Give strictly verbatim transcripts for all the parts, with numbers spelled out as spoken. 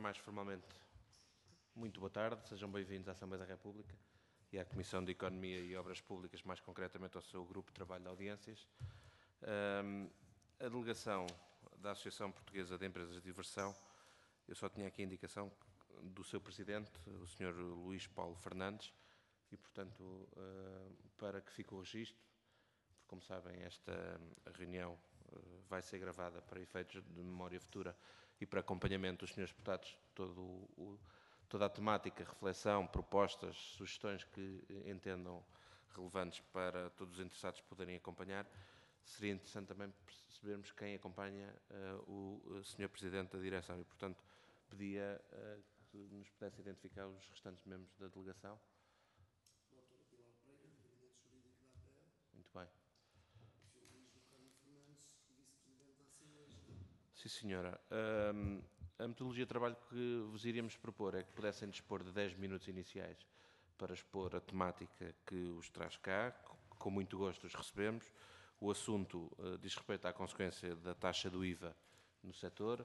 mais formalmente, muito boa tarde, sejam bem-vindos à Assembleia da República e à Comissão de Economia e Obras Públicas, mais concretamente ao seu Grupo de Trabalho de Audiências. Um, a delegação da Associação Portuguesa de Empresas de Diversão, eu só tinha aqui a indicação do seu Presidente, o senhor Luís Paulo Fernandes, e, portanto, uh, para que fique o registro, porque, como sabem, esta reunião uh, vai ser gravada para efeitos de memória futura e para acompanhamento dos senhores deputados, todo o, toda a temática, reflexão, propostas, sugestões que entendam relevantes para todos os interessados poderem acompanhar. Seria interessante também percebermos quem acompanha uh, o, o senhor Presidente da Direção e, portanto, pedia uh, que nos pudesse identificar os restantes membros da delegação. doutora Pilar Pereira, do Gabinete Jurídico da A P E D. Muito bem. senhor Luís do Carmo Fernandes, Vice-Presidente da Assembleia Geral. Sim, senhora. Um, a metodologia de trabalho que vos iríamos propor é que pudessem dispor de dez minutos iniciais para expor a temática que os traz cá. Com muito gosto os recebemos. O assunto uh, diz respeito à consequência da taxa do I V A no setor.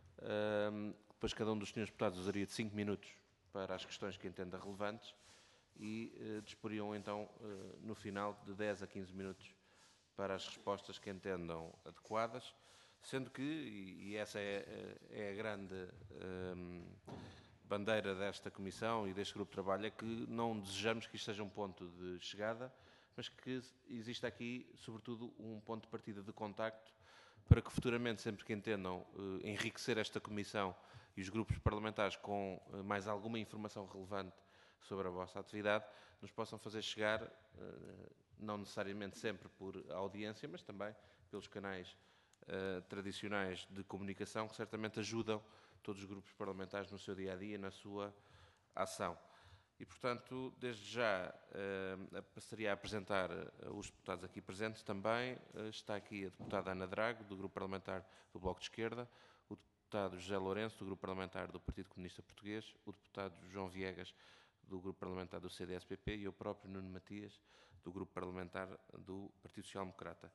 Um, depois cada um dos senhores deputados usaria de cinco minutos para as questões que entenda relevantes e uh, disporiam então uh, no final de dez a quinze minutos para as respostas que entendam adequadas, sendo que, e, e essa é, é a grande um, bandeira desta Comissão e deste Grupo de Trabalho, é que não desejamos que isto seja um ponto de chegada, mas que exista aqui, sobretudo, um ponto de partida de contacto para que futuramente, sempre que entendam eh, enriquecer esta Comissão e os grupos parlamentares com eh, mais alguma informação relevante sobre a vossa atividade, nos possam fazer chegar, eh, não necessariamente sempre por audiência, mas também pelos canais eh, tradicionais de comunicação, que certamente ajudam todos os grupos parlamentares no seu dia-a-dia, na sua ação. E, portanto, desde já eh, passaria a apresentar os deputados aqui presentes também. Eh, está aqui a deputada Ana Drago, do Grupo Parlamentar do Bloco de Esquerda, o deputado José Lourenço, do Grupo Parlamentar do Partido Comunista Português, o deputado João Viegas, do Grupo Parlamentar do C D S P P e eu próprio, Nuno Matias, do Grupo Parlamentar do Partido Social Democrata.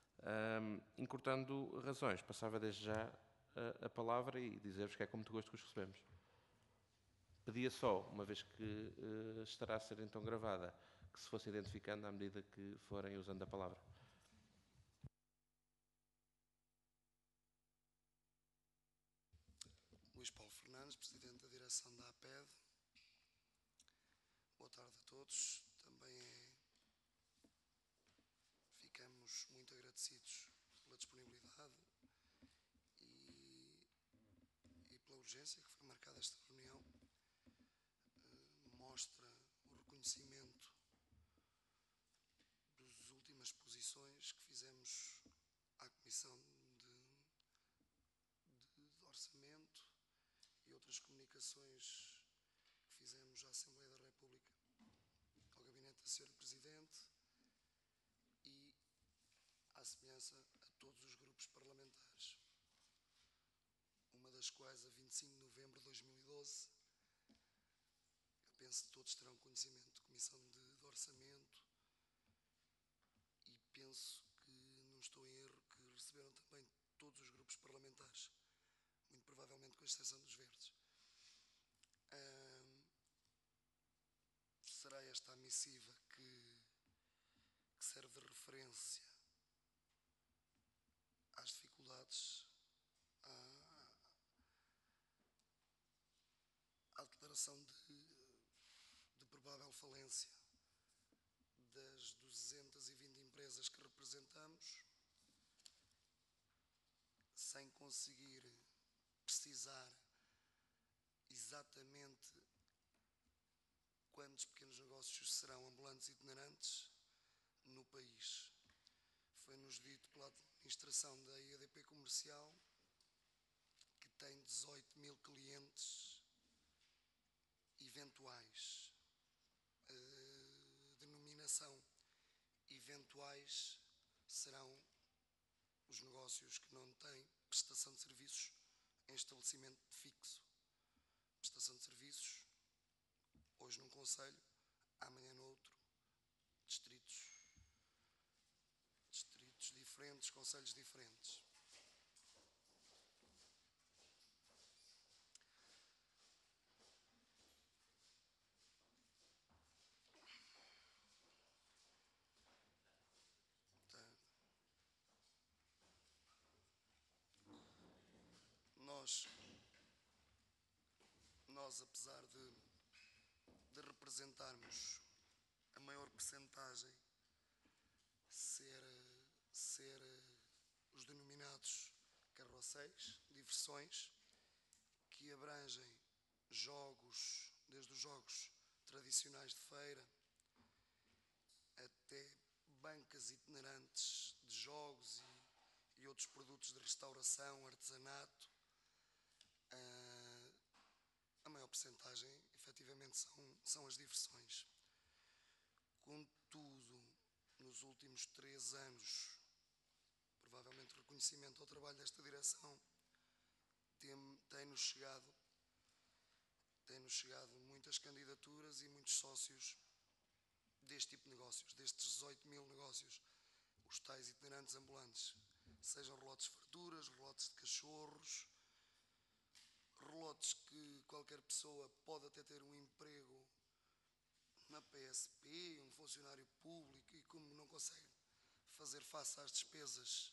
Um, encurtando razões, passava desde já a, a palavra e dizer-vos que é com muito gosto que os recebemos. Pedia só, uma vez que uh, estará a ser então gravada, que se fosse identificando à medida que forem usando a palavra. Luís Paulo Fernandes, Presidente da Direção da A P E D. Boa tarde a todos. Também é... ficamos muito agradecidos pela disponibilidade e, e pela urgência que foi marcada esta reunião. Mostra o reconhecimento das últimas posições que fizemos à Comissão de, de, de Orçamento e outras comunicações que fizemos à Assembleia da República, ao Gabinete da senhora Presidente e à semelhança a todos os grupos parlamentares, uma das quais a vinte e cinco de novembro de dois mil e doze, penso que todos terão conhecimento de Comissão de, de Orçamento e penso que, não estou em erro, que receberam também todos os grupos parlamentares, muito provavelmente com exceção dos verdes. Hum, será esta a missiva que, que serve de referência às dificuldades, à, à declaração de de provável falência das duzentas e vinte empresas que representamos, sem conseguir precisar exatamente quantos pequenos negócios serão ambulantes e itinerantes no país. Foi-nos dito pela administração da I A D P Comercial que tem dezoito mil clientes eventuais. Uh, denominação eventuais serão os negócios que não têm prestação de serviços em estabelecimento fixo. Prestação de serviços, hoje num concelho, amanhã no outro, distritos, distritos diferentes, concelhos diferentes. nós, nós apesar de, de representarmos a maior percentagem ser, ser os denominados carrosséis, diversões, que abrangem jogos, desde os jogos tradicionais de feira até bancas itinerantes de jogos e, e outros produtos de restauração, artesanato. Uh, a maior percentagem, efetivamente, são, são as diversões. Contudo, nos últimos três anos, provavelmente reconhecimento ao trabalho desta direção, tem, tem-nos chegado, tem-nos chegado muitas candidaturas e muitos sócios deste tipo de negócios, destes dezoito mil negócios, os tais itinerantes ambulantes, sejam relotes de farturas, relotes de cachorros, relotes que qualquer pessoa pode até ter um emprego na P S P, um funcionário público, e como não consegue fazer face às despesas,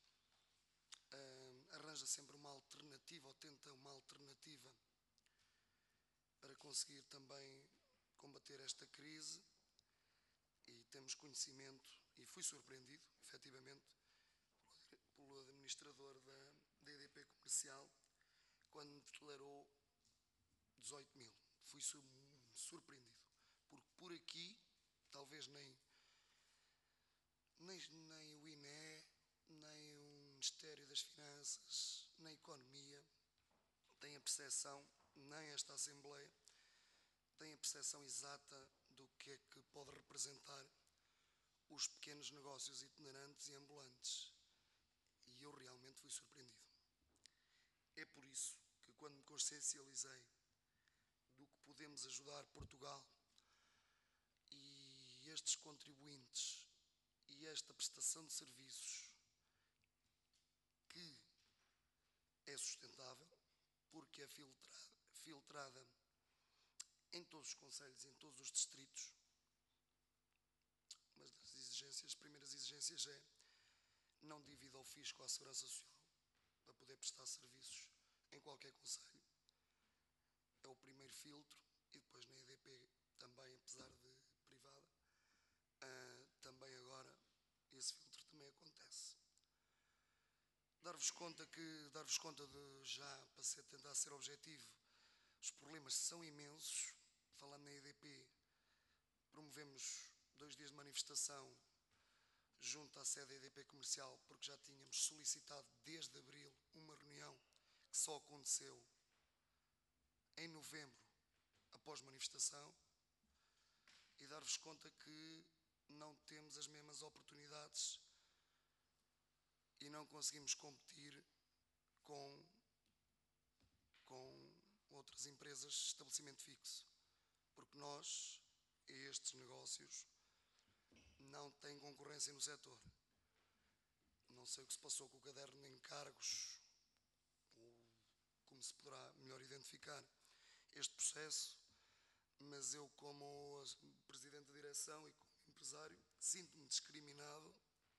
uh, arranja sempre uma alternativa, ou tenta uma alternativa para conseguir também combater esta crise. E temos conhecimento, e fui surpreendido, efetivamente, pelo administrador da, da E D P Comercial, quando me declarou dezoito mil. Fui surpreendido, porque por aqui, talvez nem, nem, nem o I N E, nem o Ministério das Finanças, nem a Economia, têm a percepção, nem esta Assembleia, têm a percepção exata do que é que pode representar os pequenos negócios itinerantes e ambulantes. E eu realmente fui surpreendido. É por isso que, quando me consciencializei do que podemos ajudar Portugal e estes contribuintes e esta prestação de serviços que é sustentável, porque é filtrada, filtrada em todos os concelhos, em todos os distritos. Mas das exigências, as primeiras exigências é não dívida ao fisco ou à segurança social para poder prestar serviços em qualquer concelho. É o primeiro filtro. E depois na E D P também, apesar de privada, uh, também agora esse filtro também acontece. Dar-vos conta que, dar-vos conta de, já para ser, tentar ser objetivo, os problemas são imensos. Falando na E D P, promovemos dois dias de manifestação junto à sede da E D P Comercial, porque já tínhamos solicitado desde abril uma reunião que só aconteceu em novembro, após manifestação, e dar-vos conta que não temos as mesmas oportunidades e não conseguimos competir com, com outras empresas de estabelecimento fixo, porque nós, estes negócios, não têm concorrência no setor. Não sei o que se passou com o caderno de encargos, ou como se poderá melhor identificar este processo, mas eu, como presidente da direção e como empresário, sinto-me discriminado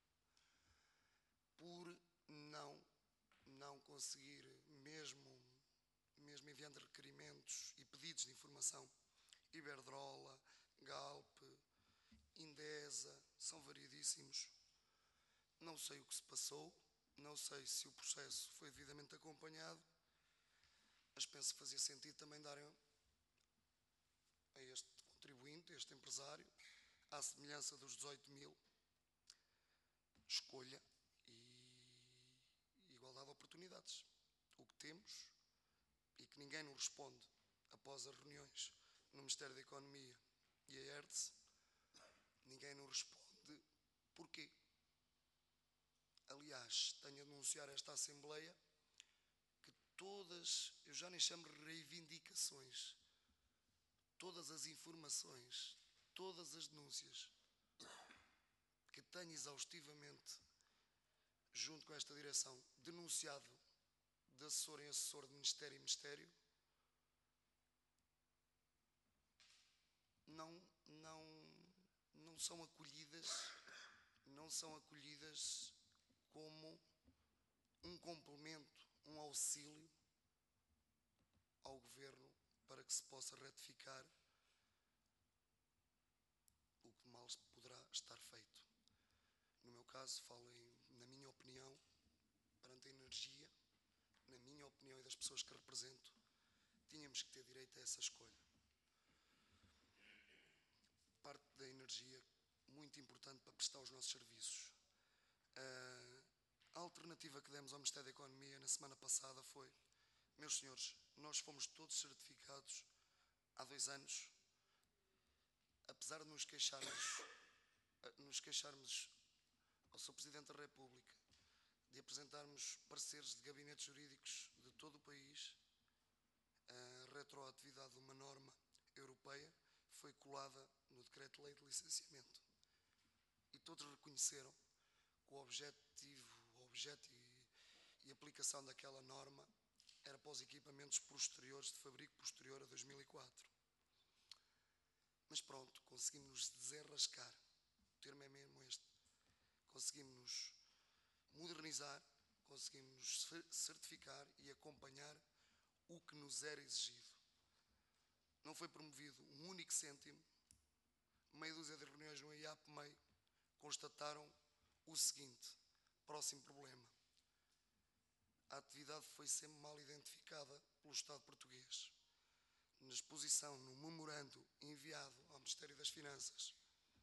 por não, não conseguir, mesmo, mesmo enviando requerimentos e pedidos de informação, Iberdrola, Galp, Indesa, são variedíssimos. Não sei o que se passou, não sei se o processo foi devidamente acompanhado, mas penso que fazia sentido também darem a este contribuinte, a este empresário, à semelhança dos dezoito mil, escolha e igualdade de oportunidades. O que temos e que ninguém nos responde após as reuniões no Ministério da Economia e a ERTS, ninguém nos responde porquê. Aliás, tenho a denunciar a esta Assembleia que todas, eu já nem chamo de reivindicações, todas as informações, todas as denúncias que tenho exaustivamente, junto com esta direção, denunciado de assessor em assessor de Ministério em Ministério, não, não, não são acolhidas, não são acolhidas como um complemento, um auxílio para que se possa retificar o que mal poderá estar feito. No meu caso, falo em, na minha opinião, perante a energia, na minha opinião e das pessoas que represento, tínhamos que ter direito a essa escolha. Parte da energia muito importante para prestar os nossos serviços. A alternativa que demos ao Ministério da Economia na semana passada foi: meus senhores, nós fomos todos certificados há dois anos, apesar de nos queixarmos, nos queixarmos ao senhor Presidente da República de apresentarmos pareceres de gabinetes jurídicos de todo o país, a retroatividade de uma norma europeia foi colada no Decreto-Lei de Licenciamento. E todos reconheceram que o objetivo, o objeto e, e aplicação daquela norma era para os equipamentos posteriores, de fabrico posterior a dois mil e quatro. Mas pronto, conseguimos desenrascar, o termo é mesmo este, conseguimos modernizar, conseguimos certificar e acompanhar o que nos era exigido. Não foi promovido um único cêntimo. Meia dúzia de reuniões no I A P M E I constataram o seguinte: próximo problema. A atividade foi sempre mal identificada pelo Estado português. Na exposição, no memorando enviado ao Ministério das Finanças,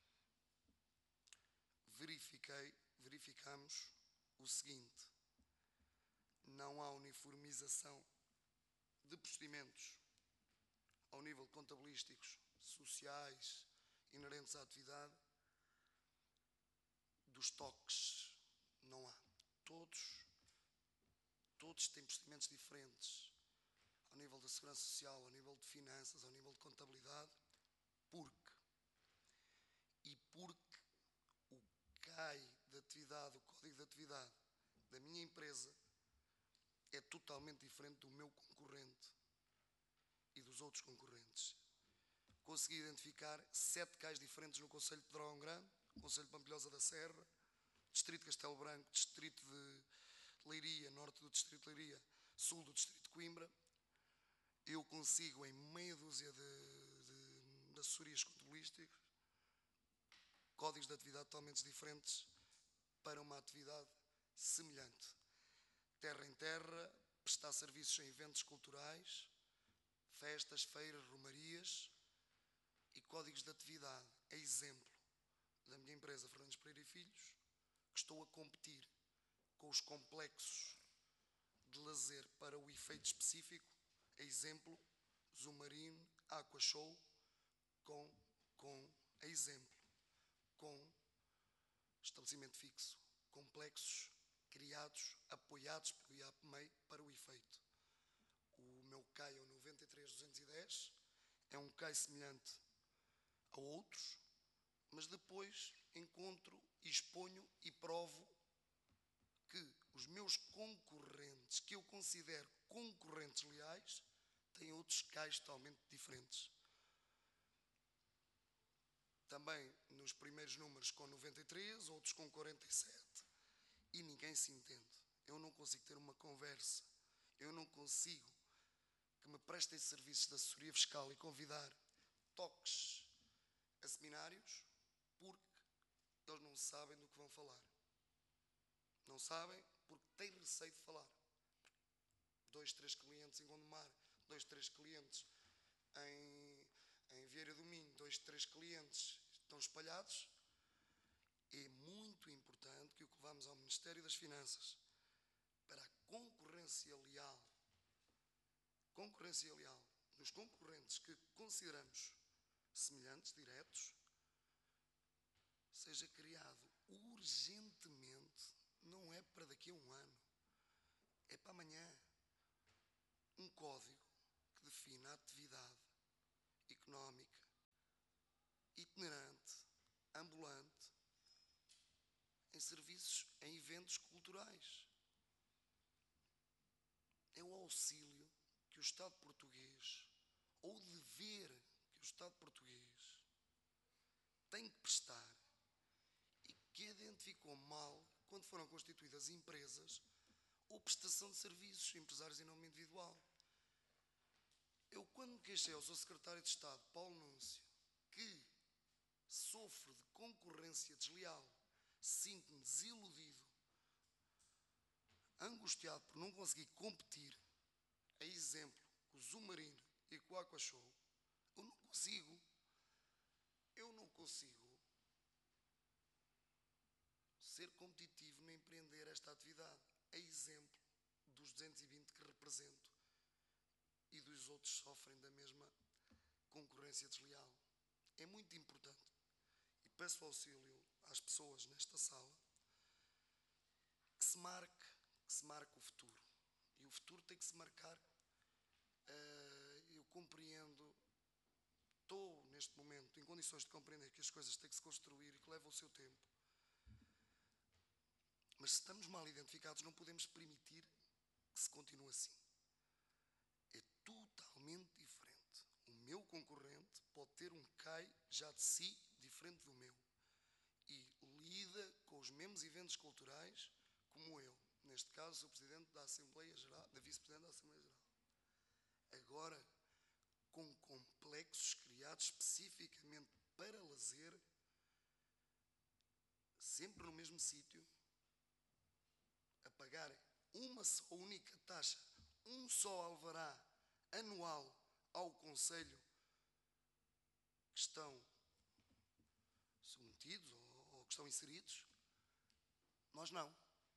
verifiquei, verificamos o seguinte: não há uniformização de procedimentos ao nível de contabilísticos, sociais, inerentes à atividade. Dos toques, não há. Todos, todos têm procedimentos diferentes ao nível da segurança social, ao nível de finanças, ao nível de contabilidade. Porque? E porque o C A I de atividade, o código de atividade da minha empresa é totalmente diferente do meu concorrente e dos outros concorrentes. Consegui identificar sete C A Is diferentes no Concelho de Dragão Grande, Concelho de Pampilhosa da Serra, Distrito de Castelo Branco, Distrito de Leiria, Norte do Distrito de Leiria, Sul do Distrito de Coimbra. Eu consigo, em meia dúzia de, de, de assessorias contabilísticas, códigos de atividade totalmente diferentes para uma atividade semelhante. Terra em terra, prestar serviços em eventos culturais, festas, feiras, romarias e códigos de atividade. É exemplo da minha empresa Fernandes Pereira e Filhos, que estou a competir com os complexos de lazer para o efeito específico. É exemplo, Zumarine, Aqua Show, com, com, é exemplo, com estabelecimento fixo, complexos criados, apoiados pelo I A P M E I para o efeito. O meu C A I é o noventa e três duzentos e dez, é um C A I semelhante a outros, mas depois encontro, exponho e provo que os meus concorrentes, que eu considero concorrentes leais, têm outros C A Is totalmente diferentes. Também nos primeiros números com noventa e três, outros com quarenta e sete. E ninguém se entende. Eu não consigo ter uma conversa. Eu não consigo que me prestem serviços de assessoria fiscal e convidar toques a seminários, porque eles não sabem do que vão falar. Não sabem porque têm receio de falar. Dois, três clientes em Gondomar, dois, três clientes em, em Vieira do Minho, dois, três clientes estão espalhados. É muito importante que o que levamos ao Ministério das Finanças para a concorrência leal, concorrência leal nos concorrentes que consideramos semelhantes, diretos, seja criado urgentemente, não é para daqui a um ano, é para amanhã, um código que defina a atividade económica, itinerante, ambulante, em serviços, em eventos culturais. É o auxílio que o Estado português, ou o dever que o Estado português tem que prestar e que identificou mal quando foram constituídas empresas ou prestação de serviços, empresários em nome individual. Eu, quando me queixei ao seu secretário de Estado, Paulo Núncio, que sofro de concorrência desleal, sinto-me desiludido, angustiado por não conseguir competir, a exemplo com o Zumarino e com o Aquashow, eu não consigo, eu não consigo ser competitivo nem empreender esta atividade, a exemplo dos duzentos e vinte que represento e dos outros que sofrem da mesma concorrência desleal. É muito importante, e peço auxílio às pessoas nesta sala, que se marque, que se marque o futuro. E o futuro tem que se marcar. Uh, eu compreendo, estou neste momento em condições de compreender que as coisas têm que se construir e que levam o seu tempo. Mas se estamos mal identificados, não podemos permitir que se continue assim. É totalmente diferente. O meu concorrente pode ter um C A I já de si diferente do meu e lida com os mesmos eventos culturais como eu. Neste caso, sou Presidente da Assembleia Geral, da Vice-Presidente da Assembleia Geral. Agora, com complexos criados especificamente para lazer, sempre no mesmo sítio, a pagar uma só única taxa, um só alvará anual ao Conselho que estão submetidos ou, ou que estão inseridos, nós não.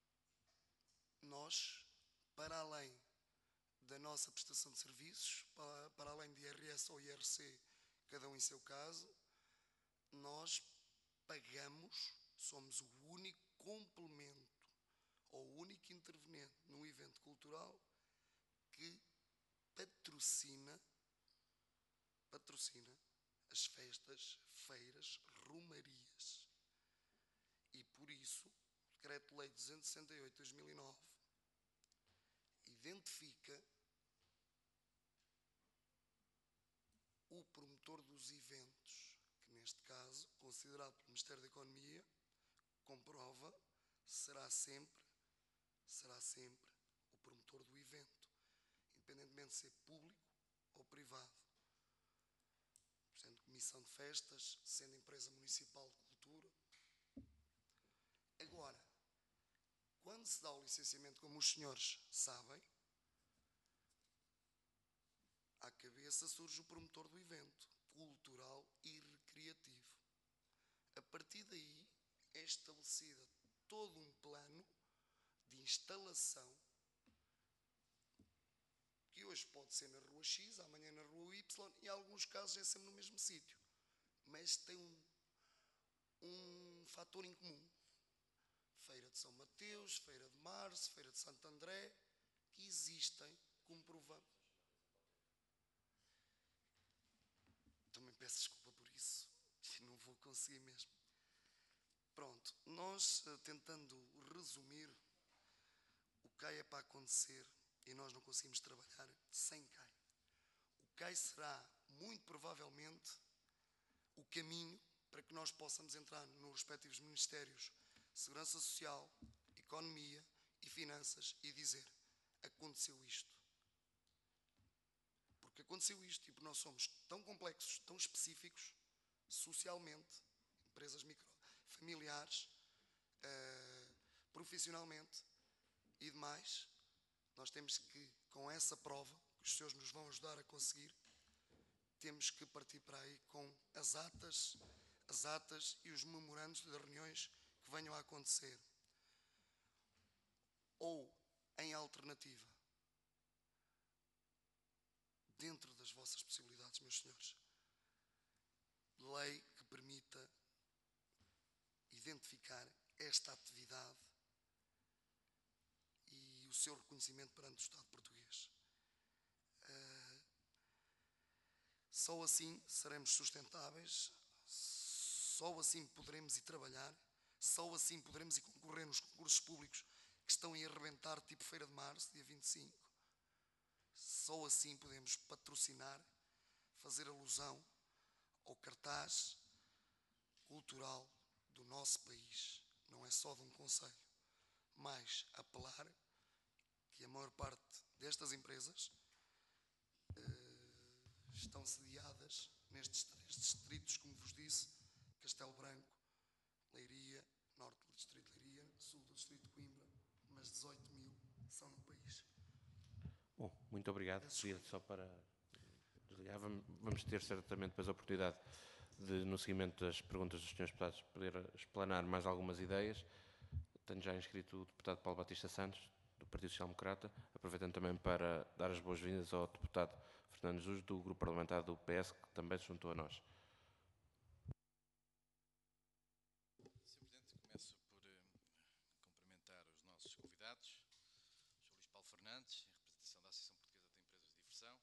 Nós, para além da nossa prestação de serviços, para, para além de I R S ou I R C, cada um em seu caso, nós pagamos, somos o único complemento ou o único interveniente num evento cultural que patrocina, patrocina as festas, feiras, romarias. E por isso, o Decreto-Lei duzentos e sessenta e oito de dois mil e nove identifica o promotor dos eventos, que neste caso, considerado pelo Ministério da Economia, comprova, será sempre, será sempre o promotor do evento, independentemente de ser público ou privado. Sendo comissão de festas, sendo empresa municipal de cultura. Agora, quando se dá o licenciamento, como os senhores sabem, à cabeça surge o promotor do evento, cultural e recreativo. A partir daí é estabelecida todo um plano de instalação que hoje pode ser na rua X, amanhã na rua Y, e em alguns casos é sempre no mesmo sítio. Mas tem um, um fator em comum. Feira de São Mateus, Feira de Março, Feira de Santo André, que existem, comprovamos. Também peço desculpa por isso, não vou conseguir mesmo. Pronto, nós, tentando resumir, o C A I é para acontecer e nós não conseguimos trabalhar sem C A I. O C A I será, muito provavelmente, o caminho para que nós possamos entrar nos respectivos ministérios Segurança Social, Economia e Finanças e dizer: aconteceu isto. Porque aconteceu isto e porque nós somos tão complexos, tão específicos, socialmente, empresas micro, familiares, uh, profissionalmente e demais, nós temos que, com essa prova, que os senhores nos vão ajudar a conseguir, temos que partir para aí com as atas, as atas e os memorandos das reuniões que venham a acontecer. Ou, em alternativa, dentro das vossas possibilidades, meus senhores, lei que permita identificar esta atividade e o seu reconhecimento perante o Estado português. Uh, só assim seremos sustentáveis, só assim poderemos ir trabalhar, só assim poderemos ir concorrer nos concursos públicos que estão a arrebentar, tipo Feira de Março, dia vinte e cinco. Só assim podemos patrocinar, fazer alusão ao cartaz cultural do nosso país. Não é só de um concelho, mas apelar que a maior parte destas empresas uh, estão sediadas nestes três distritos, como vos disse, Castelo Branco, Leiria, norte do distrito de Leiria, sul do distrito de Coimbra, mas dezoito mil são no país. Bom, muito obrigado. Queria só para desligar, vamos ter certamente depois a oportunidade de, no seguimento das perguntas dos senhores deputados, poder explanar mais algumas ideias. Tenho já inscrito o deputado Paulo Batista Santos, do Partido Social Democrata, aproveitando também para dar as boas-vindas ao deputado Fernando Jus, do Grupo Parlamentar do P S, que também se juntou a nós. senhor Presidente, começo por uh, cumprimentar os nossos convidados, senhor Luís Paulo Fernandes, em representação da Associação Portuguesa de Empresas de Diversão,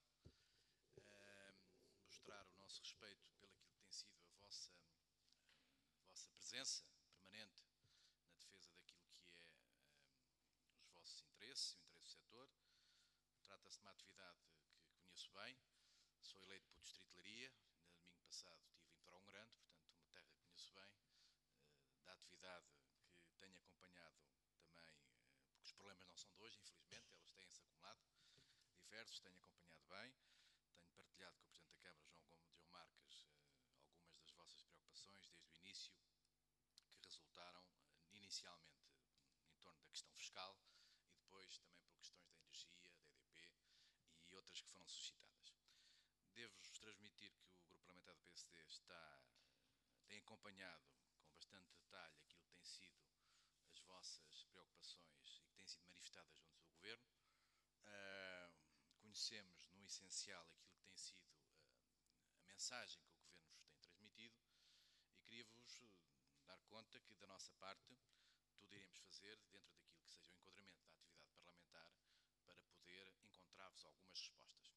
uh, mostrar o nosso respeito pelo aquilo que tem sido a vossa, a vossa presença permanente na defesa daquilo que é uh, os vossos interesses, o interesse do setor. Trata-se de uma atividade que conheço bem, sou eleito pelo Distrito de Leiria, no domingo passado estive em Torão Grande, portanto uma terra que conheço bem, uh, da atividade que tenho acompanhado também, uh, porque os problemas não são de hoje, infelizmente, eles têm-se acumulado, diversos, tenho acompanhado bem, tenho partilhado com o Presidente da Câmara, João Gomes João Marques, uh, algumas das vossas preocupações desde o início, que resultaram uh, inicialmente em torno da questão fiscal e depois também por questões da energia, da E D P e outras que foram suscitadas. Devo-vos transmitir que o Grupo Parlamentar do P S D está, tem acompanhado com bastante detalhe aquilo que têm sido as vossas preocupações e que têm sido manifestadas junto do Governo. Uh, conhecemos no essencial aquilo que tem sido uh, a mensagem que o Governo vos tem transmitido e queria-vos dar conta que da nossa parte tudo iremos fazer dentro daquilo que seja o enquadramento da atividade parlamentar para poder encontrar-vos algumas respostas.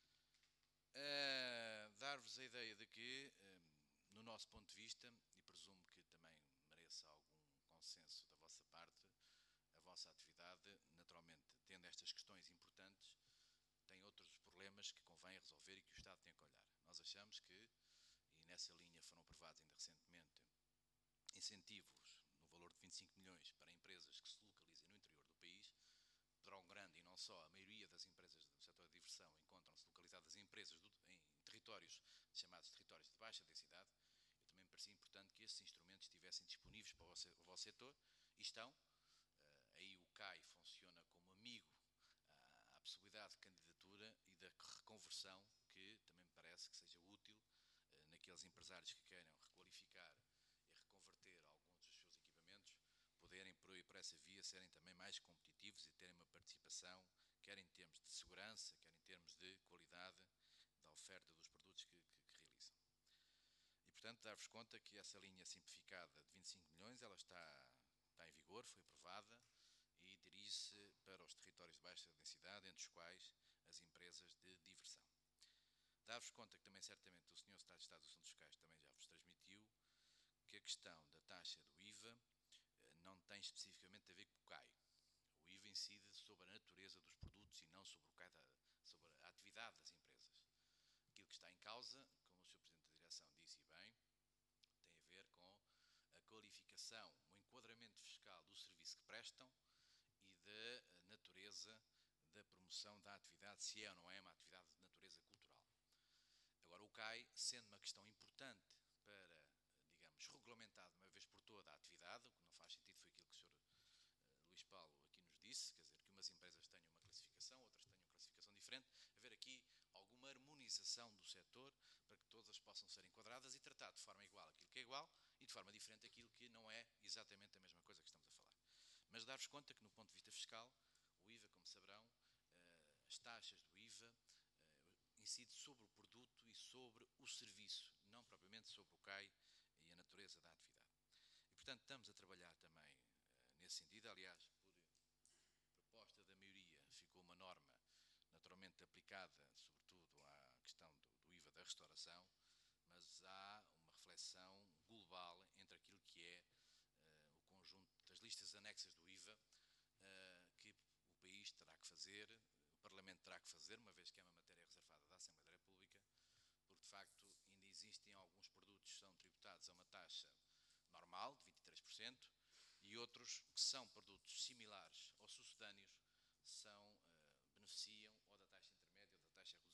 Uh, dar-vos a ideia de que, uh, no nosso ponto de vista, e presumo que também mereça algum consenso da vossa parte, a vossa atividade, naturalmente, tendo estas questões importantes, tem outros problemas que convém resolver e que o Estado tem que olhar. Nós achamos que, e nessa linha foram aprovados ainda recentemente, incentivos no valor de vinte e cinco milhões para empresas que se localizem no interior do país. Torão Grande e não só, a maioria das empresas do setor da diversão encontram-se localizadas em empresas do, em territórios chamados territórios de baixa densidade. Eu também me parecia importante que esses instrumentos estivessem disponíveis para o vosso, o vosso setor e estão. Uh, aí o C A I funciona como amigo à, à possibilidade de candidatura e da reconversão, que também me parece que seja útil uh, naqueles empresários que queiram requalificar e reconverter alguns dos seus equipamentos, poderem por, por essa via serem também mais competitivos e terem uma participação, quer em termos de segurança, quer em termos de qualidade da oferta dos produtos que, que, que realizam. E, portanto, dar-vos conta que essa linha simplificada de vinte e cinco milhões, ela está, está em vigor, foi aprovada e dirige-se para os territórios de baixa densidade, entre os quais as empresas de diversão. Dar-vos conta que também, certamente, o senhor Secretário de Estado dos Assuntos Fiscais também já vos transmitiu que a questão da taxa do I V A não tem especificamente a ver com o C A I. O I V A incide sobre a natureza dos produtos e não sobre, o C A I da, sobre a atividade das empresas. Aquilo que está em causa, como o senhor Presidente da Direção disse bem, tem a ver com a qualificação, o enquadramento fiscal do serviço que prestam e da natureza da promoção da atividade, se é ou não é uma atividade de natureza cultural. Agora, o C A I, sendo uma questão importante para, digamos, regulamentar de uma vez por toda a atividade, o que não faz sentido foi aquilo que o senhor uh, Luís Paulo aqui nos disse, quer dizer, que umas empresas tenham uma classificação, outras tenham uma classificação diferente, haver aqui alguma harmonização do setor para que todas possam ser enquadradas e tratar de forma igual aquilo que é igual e de forma diferente aquilo que não é exatamente a mesma coisa que estamos a falar. Mas dar-vos conta que, no ponto de vista fiscal, o I V A, como saberão, uh, as taxas do I V A uh, incide sobre o produto e sobre o serviço, não propriamente sobre o C A I e a natureza da atividade. E, portanto, estamos a trabalhar também uh, nesse sentido. Aliás, por proposta da maioria, ficou uma norma naturalmente aplicada, sobretudo à questão do, do I V A da restauração, mas há uma reflexão global entre aquilo que é uh, o conjunto das listas anexas do I V A uh, que o país terá que fazer, o Parlamento terá que fazer, uma vez que é uma matéria reservada da Assembleia da República, porque de facto ainda existem alguns produtos que são tributados a uma taxa normal, de vinte e três por cento, e outros que são produtos similares ou sucedâneos, são, uh, beneficiam ou da taxa intermédia ou da taxa reduzida. Portanto, há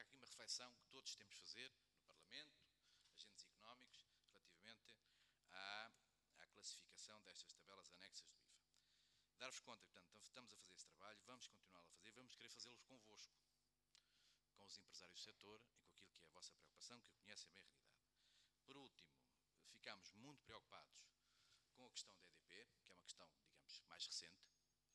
aqui uma reflexão que todos temos de fazer no Parlamento, agentes económicos, relativamente à, à classificação destas tabelas anexas do I V A. Dar-vos conta, portanto, estamos a fazer esse trabalho, vamos continuar a fazer, vamos querer fazê-los convosco, com os empresários do setor e com aquilo que é a vossa preocupação, que conhecem bem a realidade. Por último, ficámos muito preocupados com a questão da E D P, que é uma questão, digamos, mais recente.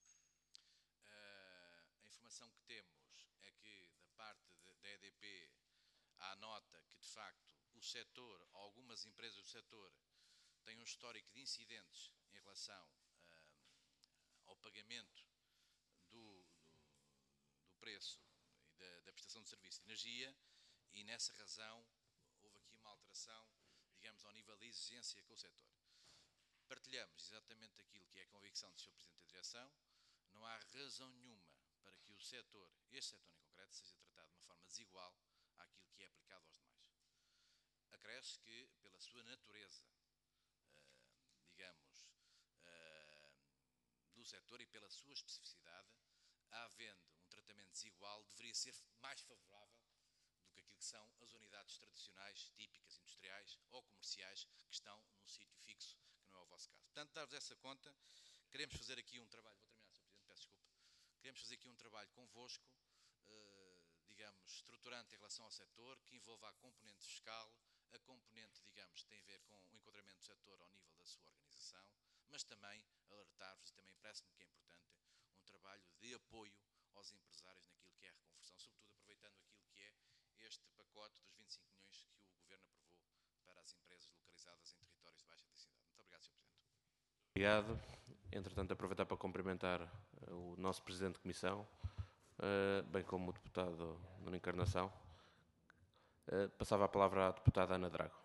Uh, a informação que temos é que, da parte da E D P, há a nota que, de facto, o setor, algumas empresas do setor, têm um histórico de incidentes em relação uh, ao pagamento do, do, do preço e da, da prestação de serviço de energia, e, nessa razão, houve aqui uma alteração, digamos, ao nível de exigência com o setor. Partilhamos exatamente aquilo que é a convicção do senhor Presidente da Direção. Não há razão nenhuma para que o setor, este setor em concreto, seja tratado de uma forma desigual àquilo que é aplicado aos demais. Acresce que, pela sua natureza, uh, digamos, uh, do setor e pela sua especificidade, havendo um tratamento desigual, deveria ser mais favorável do que aquilo que são as unidades tradicionais, típicas, industriais ou comerciais, que estão num sítio fixo, que não é o vosso caso. Portanto, dar-vos essa conta, queremos fazer aqui um trabalho, vou terminar, senhor Presidente, peço desculpa, queremos fazer aqui um trabalho convosco, eh, digamos, estruturante em relação ao setor, que envolva a componente fiscal, a componente, digamos, que tem a ver com o enquadramento do setor ao nível da sua organização, mas também alertar-vos, e também parece-me que é importante, um trabalho de apoio aos empresários naquilo que é a reconversão, sobretudo aproveitando aquilo que é este pacote dos vinte e cinco milhões que o Governo aprovou para as empresas localizadas em territórios de baixa densidade. Muito obrigado, senhor Presidente. Obrigado. Entretanto, aproveitar para cumprimentar o nosso Presidente de Comissão, bem como o deputado Nuno Encarnação. Passava a palavra à deputada Ana Drago.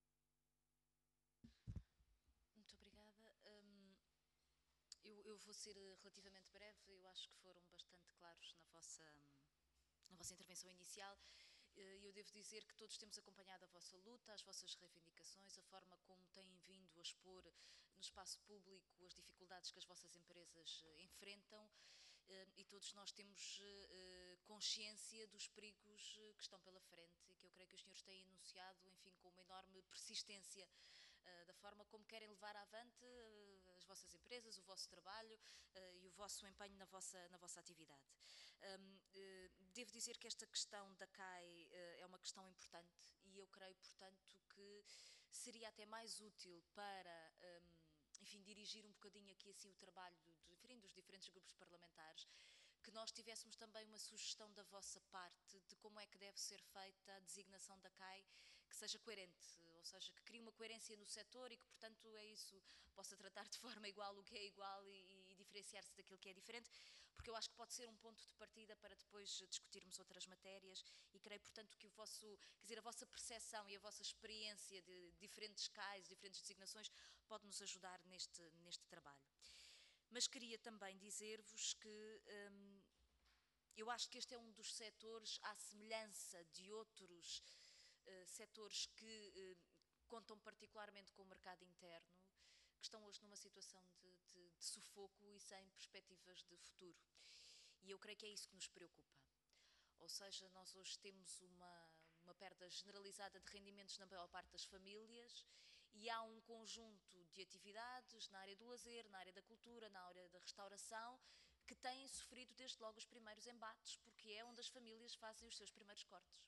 Muito obrigada. Um, eu, eu vou ser relativamente breve. Eu acho que foram bastante claros na vossa, na vossa intervenção inicial. Eu devo dizer que todos temos acompanhado a vossa luta, as vossas reivindicações, a forma como têm vindo a expor no espaço público as dificuldades que as vossas empresas enfrentam, e todos nós temos consciência dos perigos que estão pela frente e que eu creio que os senhores têm enunciado, enfim, com uma enorme persistência da forma como querem levar avante as vossas empresas, o vosso trabalho e o vosso empenho na vossa, na vossa atividade. Devo dizer que esta questão da C A I é uma questão importante e eu creio, portanto, que seria até mais útil para, enfim, dirigir um bocadinho aqui assim o trabalho do, enfim, dos diferentes grupos parlamentares, que nós tivéssemos também uma sugestão da vossa parte de como é que deve ser feita a designação da C A I, que seja coerente, ou seja, que crie uma coerência no setor e que, portanto, é isso, possa tratar de forma igual o que é igual e, e diferenciar-se daquilo que é diferente, porque eu acho que pode ser um ponto de partida para depois discutirmos outras matérias e creio, portanto, que o vosso, quer dizer, a vossa percepção e a vossa experiência de diferentes C A Is, diferentes designações, pode nos ajudar neste, neste trabalho. Mas queria também dizer-vos que hum, eu acho que este é um dos setores, à semelhança de outros uh, setores que uh, contam particularmente com o mercado interno, que estão hoje numa situação de, de, de sufoco e sem perspectivas de futuro. E eu creio que é isso que nos preocupa. Ou seja, nós hoje temos uma, uma perda generalizada de rendimentos na maior parte das famílias e há um conjunto de atividades na área do lazer, na área da cultura, na área da restauração, que têm sofrido desde logo os primeiros embates, porque é onde as famílias fazem os seus primeiros cortes.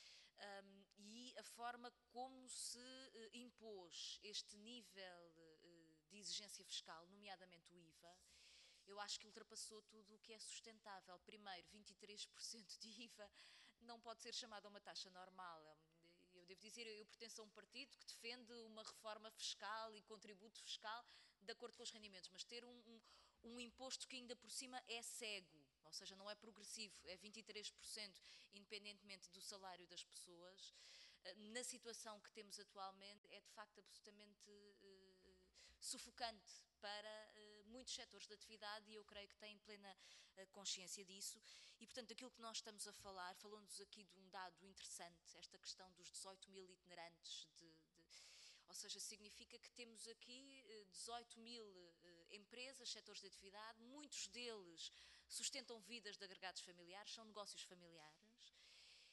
Um, e a forma como se uh, impôs este nível uh, de exigência fiscal, nomeadamente o I V A, eu acho que ultrapassou tudo o que é sustentável. Primeiro, vinte e três por cento de I V A não pode ser chamado a uma taxa normal. Eu devo dizer, eu pertenço a um partido que defende uma reforma fiscal e contributo fiscal de acordo com os rendimentos, mas ter um, um, um imposto que ainda por cima é cego, ou seja, não é progressivo, é vinte e três por cento independentemente do salário das pessoas, na situação que temos atualmente, é de facto absolutamente uh, sufocante para uh, muitos setores de atividade e eu creio que têm plena uh, consciência disso. E, portanto, aquilo que nós estamos a falar, falando-nos aqui de um dado interessante, esta questão dos dezoito mil itinerantes, de, de, ou seja, significa que temos aqui uh, dezoito mil uh, empresas, setores de atividade, muitos deles sustentam vidas de agregados familiares, são negócios familiares, e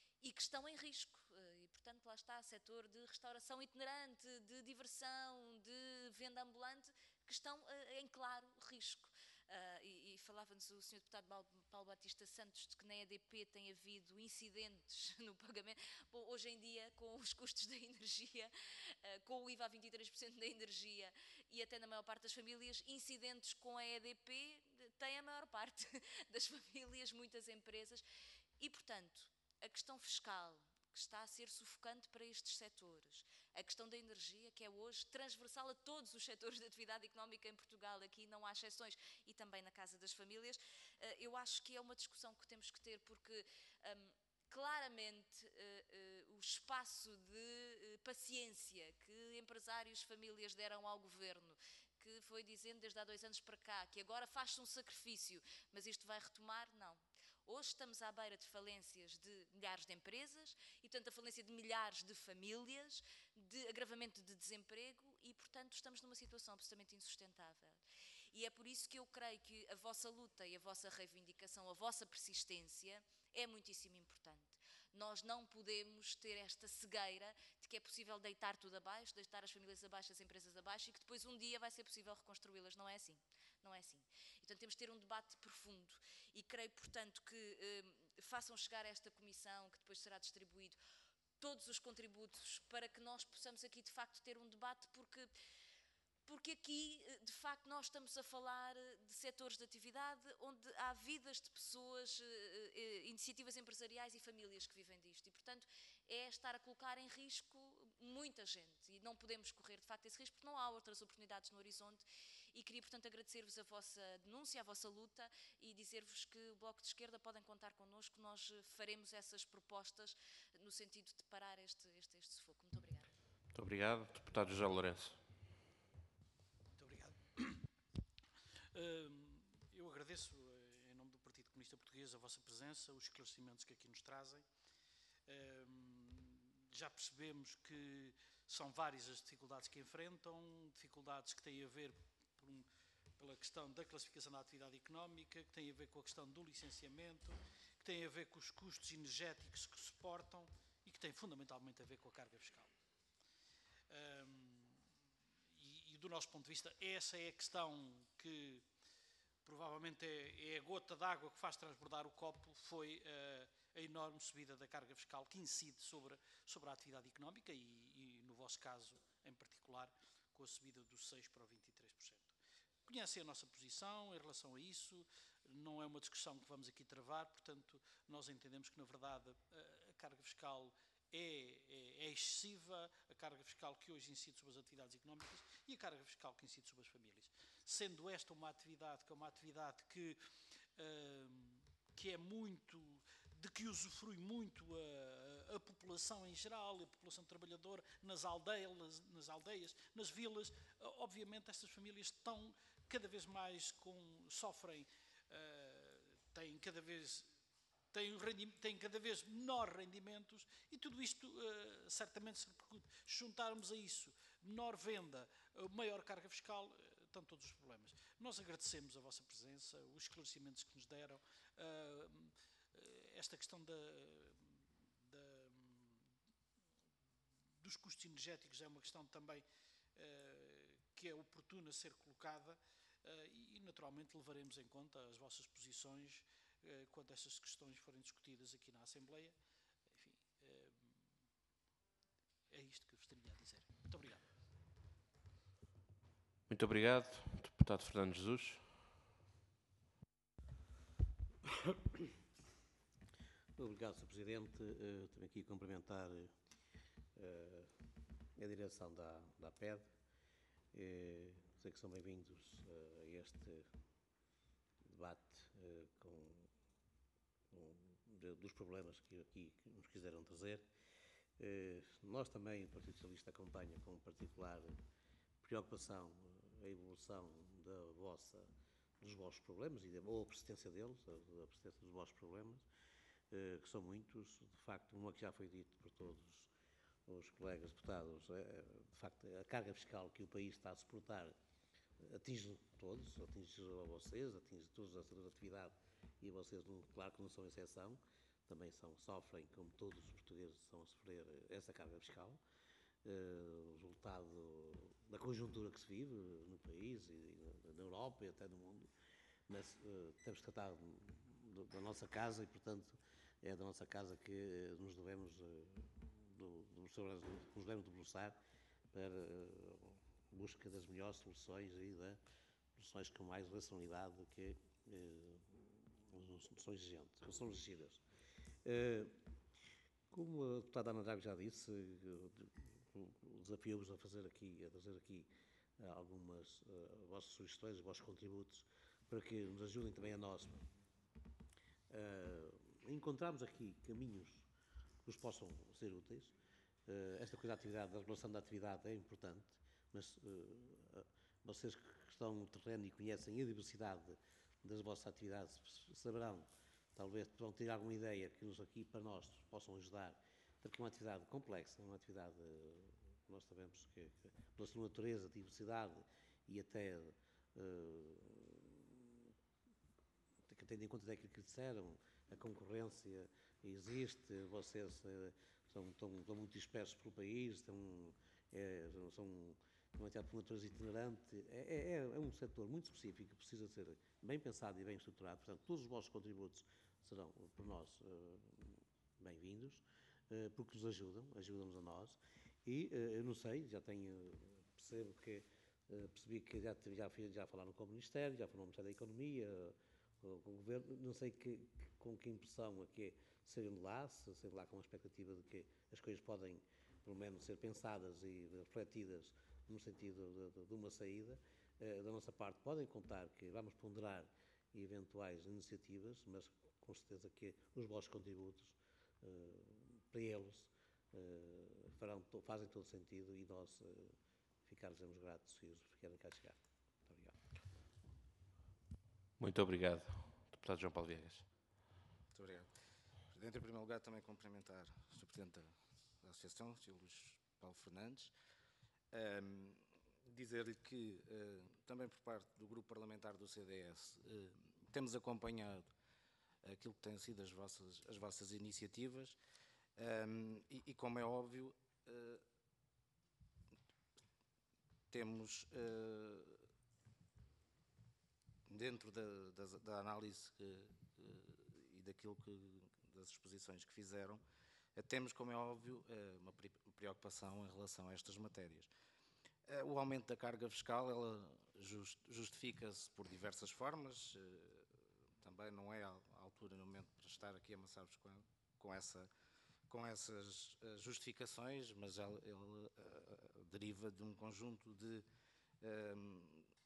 estão em risco. E, portanto, lá está, setor de restauração itinerante, de diversão, de venda ambulante, que estão em claro risco. Uh, e, e falava-nos o senhor Deputado Paulo Batista Santos de que na E D P tem havido incidentes no pagamento. Bom, hoje em dia, com os custos da energia, uh, com o I V A a vinte e três por cento da energia e até na maior parte das famílias, incidentes com a E D P tem a maior parte das famílias, muitas empresas. E, portanto, a questão fiscal, que está a ser sufocante para estes setores, a questão da energia, que é hoje transversal a todos os setores de atividade económica em Portugal, aqui não há exceções, e também na Casa das Famílias, eu acho que é uma discussão que temos que ter, porque um, claramente uh, uh, o espaço de uh, paciência que empresários, famílias deram ao Governo, que foi dizendo desde há dois anos para cá, que agora faz-se um sacrifício, mas isto vai retomar, não. Hoje estamos à beira de falências de milhares de empresas e, portanto, a falência de milhares de famílias, de agravamento de desemprego e, portanto, estamos numa situação absolutamente insustentável. E é por isso que eu creio que a vossa luta e a vossa reivindicação, a vossa persistência é muitíssimo importante. Nós não podemos ter esta cegueira de que é possível deitar tudo abaixo, deitar as famílias abaixo, as empresas abaixo e que depois um dia vai ser possível reconstruí-las. Não é assim. Não é assim. Portanto, temos de ter um debate profundo e creio, portanto, que eh, façam chegar a esta comissão, que depois será distribuído, todos os contributos para que nós possamos aqui, de facto, ter um debate, porque... Porque aqui, de facto, nós estamos a falar de setores de atividade onde há vidas de pessoas, iniciativas empresariais e famílias que vivem disto. E, portanto, é estar a colocar em risco muita gente. E não podemos correr, de facto, esse risco, porque não há outras oportunidades no horizonte. E queria, portanto, agradecer-vos a vossa denúncia, a vossa luta e dizer-vos que o Bloco de Esquerda podem contar connosco. Nós faremos essas propostas no sentido de parar este, este, este sufoco. Muito obrigada. Muito obrigado. Deputado José Lourenço. Eu agradeço, em nome do Partido Comunista Português, a vossa presença, os esclarecimentos que aqui nos trazem. Já percebemos que são várias as dificuldades que enfrentam, dificuldades que têm a ver por um, pela questão da classificação da atividade económica, que têm a ver com a questão do licenciamento, que têm a ver com os custos energéticos que suportam e que têm fundamentalmente a ver com a carga fiscal. E, e do nosso ponto de vista, essa é a questão que provavelmente é, é a gota d'água que faz transbordar o copo, foi uh, a enorme subida da carga fiscal que incide sobre, sobre a atividade económica e, e, no vosso caso, em particular, com a subida dos seis por cento para o vinte e três por cento. Conhecem a nossa posição em relação a isso, não é uma discussão que vamos aqui travar, portanto, nós entendemos que, na verdade, a, a carga fiscal É, é, é excessiva, a carga fiscal que hoje incide sobre as atividades económicas e a carga fiscal que incide sobre as famílias. Sendo esta uma atividade que é uma atividade que, uh, que é muito, de que usufrui muito a, a população em geral, a população trabalhadora nas aldeias, nas, aldeias, nas vilas, uh, obviamente estas famílias estão cada vez mais com, sofrem, uh, têm cada vez... Têm cada vez menores rendimentos e tudo isto uh, certamente se repercute. Se juntarmos a isso menor venda, uh, maior carga fiscal, uh, estão todos os problemas. Nós agradecemos a vossa presença, os esclarecimentos que nos deram, uh, esta questão da, da, dos custos energéticos é uma questão também uh, que é oportuna ser colocada uh, e, e naturalmente levaremos em conta as vossas posições quando essas questões forem discutidas aqui na Assembleia. Enfim, é isto que eu gostaria de dizer. Muito obrigado. Muito obrigado. Deputado Fernando Jesus. Obrigado, senhor Presidente. Uh, também aqui cumprimentar uh, a direção da, da P E D. Uh, sei que são bem-vindos uh, a este debate uh, com, com de, dos problemas que aqui que nos quiseram trazer. Uh, nós também, o Partido Socialista, acompanha com particular preocupação a evolução da vossa, dos vossos problemas e da, ou a persistência deles, a, a persistência dos vossos problemas, uh, que são muitos. De facto, uma que já foi dito por todos os colegas deputados, é, de facto, a carga fiscal que o país está a suportar atinge todos, atinge a vocês, atinge todos os setores de atividade e vocês, claro que não são exceção. também são, sofrem, como todos os portugueses, estão a sofrer essa carga fiscal, uh, resultado da conjuntura que se vive no país e na Europa e até no mundo, mas uh, temos que tratar do, da nossa casa e, portanto, é da nossa casa que uh, nos devemos uh, do, do, nos devemos debruçar para uh, busca das melhores soluções e da soluções com mais racionalidade do que uh, as soluções exigentes, as soluções exigidas. Uh, como a deputada Ana Drago já disse, uh, desafio-vos a fazer aqui, a fazer aqui uh, algumas uh, vossas sugestões, os vossos contributos, para que nos ajudem também a nós uh, a encontrarmos aqui caminhos que nos possam ser úteis. Uh, esta coisa da atividade, da regulação da atividade é importante, mas uh, vocês que estão no terreno e conhecem a diversidade das vossas atividades saberão, talvez poderão ter alguma ideia que nos aqui para nós possam ajudar, porque é uma atividade complexa, é uma atividade que nós sabemos que, que pela sua natureza, diversidade e até uh, tendo em conta aquilo que disseram, a concorrência existe, vocês uh, são, estão, estão muito dispersos pelo país, estão, é, são uma atividade por natureza itinerante, é, é, é um setor muito específico que precisa ser bem pensado e bem estruturado, portanto todos os vossos contributos serão por nós uh, bem-vindos, uh, porque nos ajudam, ajudam-nos a nós, e uh, eu não sei, já tenho, percebo que, uh, percebi que já, já, já falaram com o Ministério, já falaram com o Ministério da Economia, uh, com o Governo, não sei que, com que impressão é que é serem de lá, se serem de lá com a expectativa de que as coisas podem, pelo menos, ser pensadas e refletidas no sentido de, de, de uma saída. Uh, da nossa parte, podem contar que vamos ponderar eventuais iniciativas, mas com certeza que os vossos contributos uh, para eles uh, farão, fazem todo sentido e nós uh, ficaremos gratos se os querem cá chegar. Muito obrigado. Muito obrigado, deputado João Paulo Viegas. Muito obrigado. Presidente, em primeiro lugar, também cumprimentar o senhor Presidente da Associação, o senhor Luís Paulo Fernandes. Um, Dizer-lhe que, uh, também por parte do Grupo Parlamentar do C D S, uh, temos acompanhado aquilo que têm sido as vossas, as vossas iniciativas um, e, e, como é óbvio, uh, temos, uh, dentro da, da, da análise que, uh, e daquilo que, das exposições que fizeram, uh, temos, como é óbvio, uh, uma preocupação em relação a estas matérias. O aumento da carga fiscal, ela justifica-se por diversas formas, também não é a altura no momento para estar aqui a amassar-vos com, com, essa, com essas justificações, mas ela, ela uh, deriva de um conjunto de, um,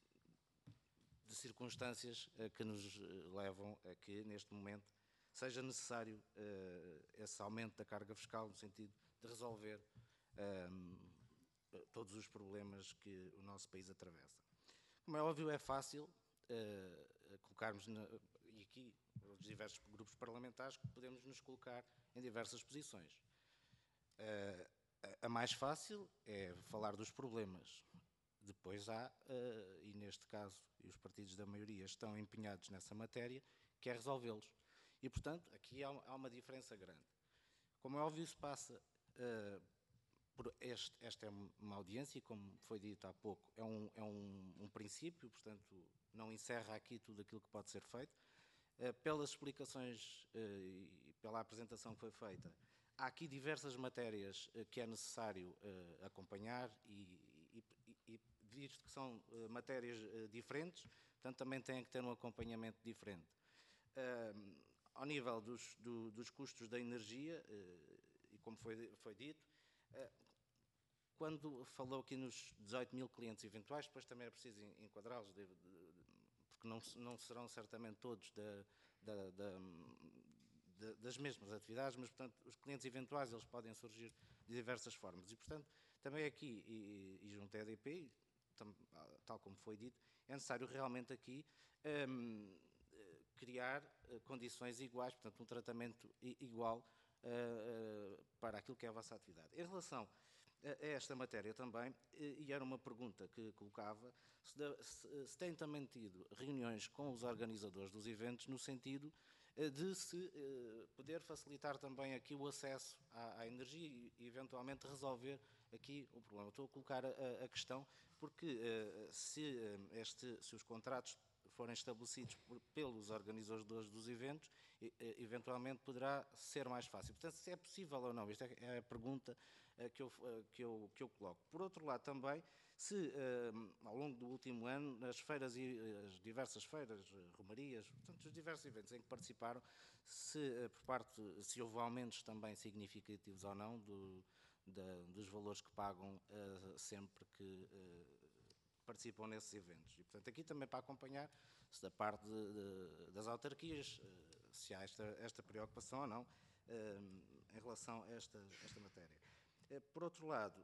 de circunstâncias uh, que nos levam a que, neste momento, seja necessário uh, esse aumento da carga fiscal no sentido de resolver um, todos os problemas que o nosso país atravessa. Como é óbvio, é fácil uh, colocarmos, na, e aqui os diversos grupos parlamentares, que podemos nos colocar em diversas posições. Uh, a, a mais fácil é falar dos problemas. Depois há, uh, e neste caso, e os partidos da maioria estão empenhados nessa matéria, que é resolvê-los. E, portanto, aqui há, há uma diferença grande. Como é óbvio, se passa... Uh, Por este, esta é uma audiência, como foi dito há pouco, é, um, é um, um princípio, portanto, não encerra aqui tudo aquilo que pode ser feito. Uh, pelas explicações uh, e pela apresentação que foi feita, há aqui diversas matérias uh, que é necessário uh, acompanhar e, e, e, visto que são uh, matérias uh, diferentes, portanto, também têm que ter um acompanhamento diferente. Uh, ao nível dos, do, dos custos da energia, uh, e como foi, foi dito, uh, quando falou aqui nos dezoito mil clientes eventuais, depois também é preciso enquadrá-los, porque não, não serão certamente todos da, da, da, da, das mesmas atividades, mas, portanto, os clientes eventuais eles podem surgir de diversas formas. E, portanto, também aqui, e, e junto à E D P, tam, tal como foi dito, é necessário realmente aqui um, criar condições iguais, portanto, um tratamento igual uh, uh, para aquilo que é a vossa atividade. Em relação a esta matéria também, e era uma pergunta que colocava, se, de, se, se tem também tido reuniões com os organizadores dos eventos no sentido de se poder facilitar também aqui o acesso à, à energia e, e eventualmente resolver aqui o problema. Estou a colocar a, a questão porque se, este, se os contratos forem estabelecidos por, pelos organizadores dos eventos, eventualmente poderá ser mais fácil. Portanto, se é possível ou não, esta é a pergunta que eu, que eu, que eu coloco. Por outro lado também, se ao longo do último ano, nas feiras e as diversas feiras, romarias, portanto, os diversos eventos em que participaram, se por parte, se houve aumentos também significativos ou não do, da, dos valores que pagam sempre que participam nesses eventos. E, portanto, aqui também para acompanhar se da parte de, de, das autarquias, se há esta, esta preocupação ou não em relação a esta, esta matéria. Por outro lado,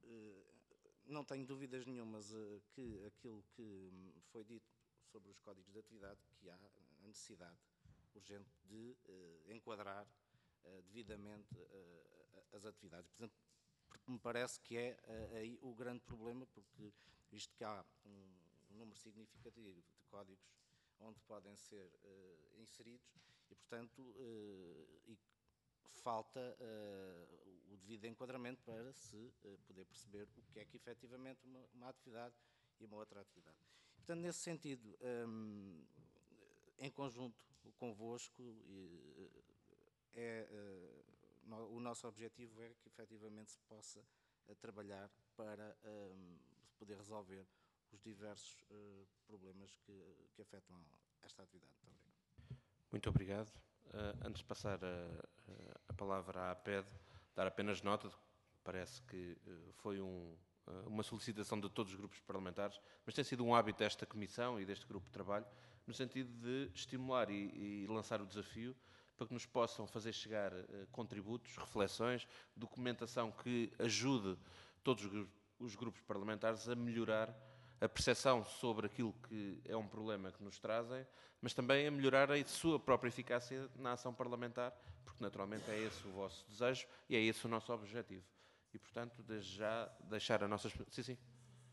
não tenho dúvidas nenhumas que aquilo que foi dito sobre os códigos de atividade, que há a necessidade urgente de enquadrar devidamente as atividades. Portanto, me parece que é aí o grande problema, porque visto que há um, um número significativo de códigos onde podem ser uh, inseridos e, portanto, uh, e falta uh, o devido enquadramento para se uh, poder perceber o que é que efetivamente uma, uma atividade e uma outra atividade. Portanto, nesse sentido, um, em conjunto convosco, uh, é, uh, no, o nosso objetivo é que efetivamente se possa uh, trabalhar para um, poder resolver os diversos uh, problemas que, que afetam esta atividade. Muito obrigado. Muito obrigado. Uh, antes de passar a, a palavra à A P E D, dar apenas nota, de, parece que uh, foi um, uh, uma solicitação de todos os grupos parlamentares, mas tem sido um hábito desta comissão e deste grupo de trabalho, no sentido de estimular e, e lançar o desafio para que nos possam fazer chegar uh, contributos, reflexões, documentação que ajude todos os grupos os grupos parlamentares a melhorar a percepção sobre aquilo que é um problema que nos trazem, mas também a melhorar a sua própria eficácia na ação parlamentar, porque naturalmente é esse o vosso desejo e é esse o nosso objetivo. E, portanto, desde já deixar a nossa... Sim, sim.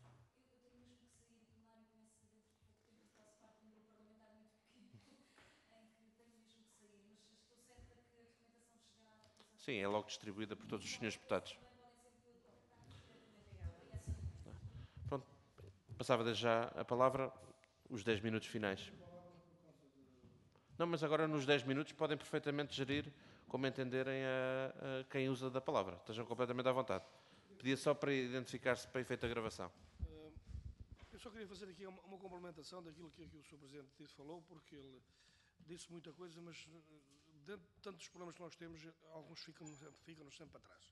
Sim, é logo distribuída por todos os senhores deputados. Pronto, passava desde já a palavra, os dez minutos finais. Não, mas agora nos dez minutos podem perfeitamente gerir como entenderem a, a quem usa da palavra. Estejam completamente à vontade. Pedia só para identificar-se para efeito da gravação. Eu só queria fazer aqui uma, uma complementação daquilo que, que o senhor Presidente falou, porque ele disse muita coisa, mas dentro de tantos problemas que nós temos, alguns ficam-nos ficam sempre para trás.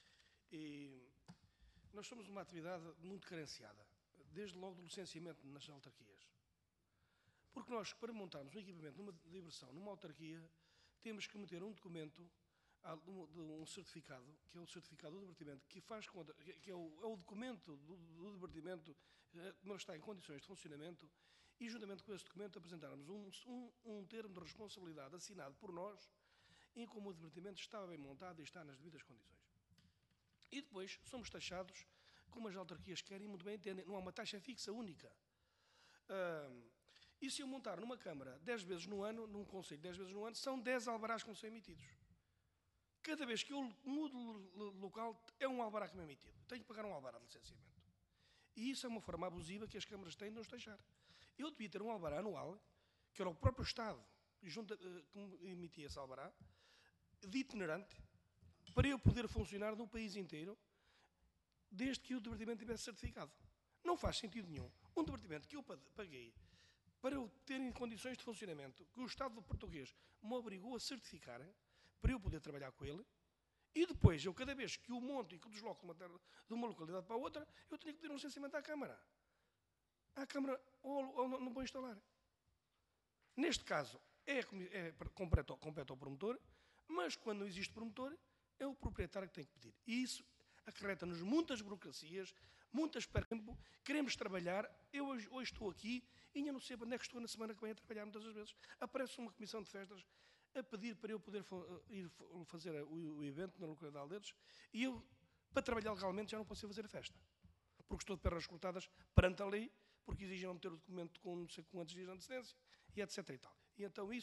E nós somos uma atividade muito carenciada, desde logo do licenciamento nas autarquias. Porque nós, para montarmos um equipamento numa diversão, numa autarquia, temos que meter um documento, um certificado, que é o certificado do divertimento, que, faz conta, que é, o, é o documento do, do divertimento, que está em condições de funcionamento, e juntamente com esse documento apresentarmos um, um, um termo de responsabilidade assinado por nós, em como o divertimento estava bem montado e está nas devidas condições. E depois somos taxados, como as autarquias querem e muito bem entendem, não há uma taxa fixa única. Uh, e se eu montar numa Câmara dez vezes no ano, num Conselho dez vezes no ano, são dez alvarás que são emitidos. Cada vez que eu mudo o local, é um alvará que me é emitido. Tenho que pagar um alvará de licenciamento. E isso é uma forma abusiva que as câmaras têm de nos taxar. Eu devia ter um alvará anual, que era o próprio Estado junto, uh, que emitia esse alvará, de itinerante, para eu poder funcionar no país inteiro, desde que o divertimento tivesse certificado. Não faz sentido nenhum. Um divertimento que eu paguei para eu ter em condições de funcionamento, que o Estado português me obrigou a certificar, para eu poder trabalhar com ele, e depois, eu cada vez que o monto e que o desloco de uma, terra, de uma localidade para outra, eu tenho que ter um licenciamento à Câmara. À Câmara, ou, ou não vou instalar. Neste caso, é, é, compete, compete ao promotor, mas quando não existe promotor, é o proprietário que tem que pedir. E isso acarreta-nos muitas burocracias, muitas percas. Queremos trabalhar, eu hoje, hoje estou aqui e ainda não sei onde é que estou na semana que vem a trabalhar muitas das vezes. Aparece uma comissão de festas a pedir para eu poder ir fazer o evento na localidade deles e eu, para trabalhar legalmente, já não posso fazer a festa. Porque estou de pernas cortadas perante a lei, porque exigem não ter o documento com não sei quantos dias de antecedência, e etc e tal. E então isso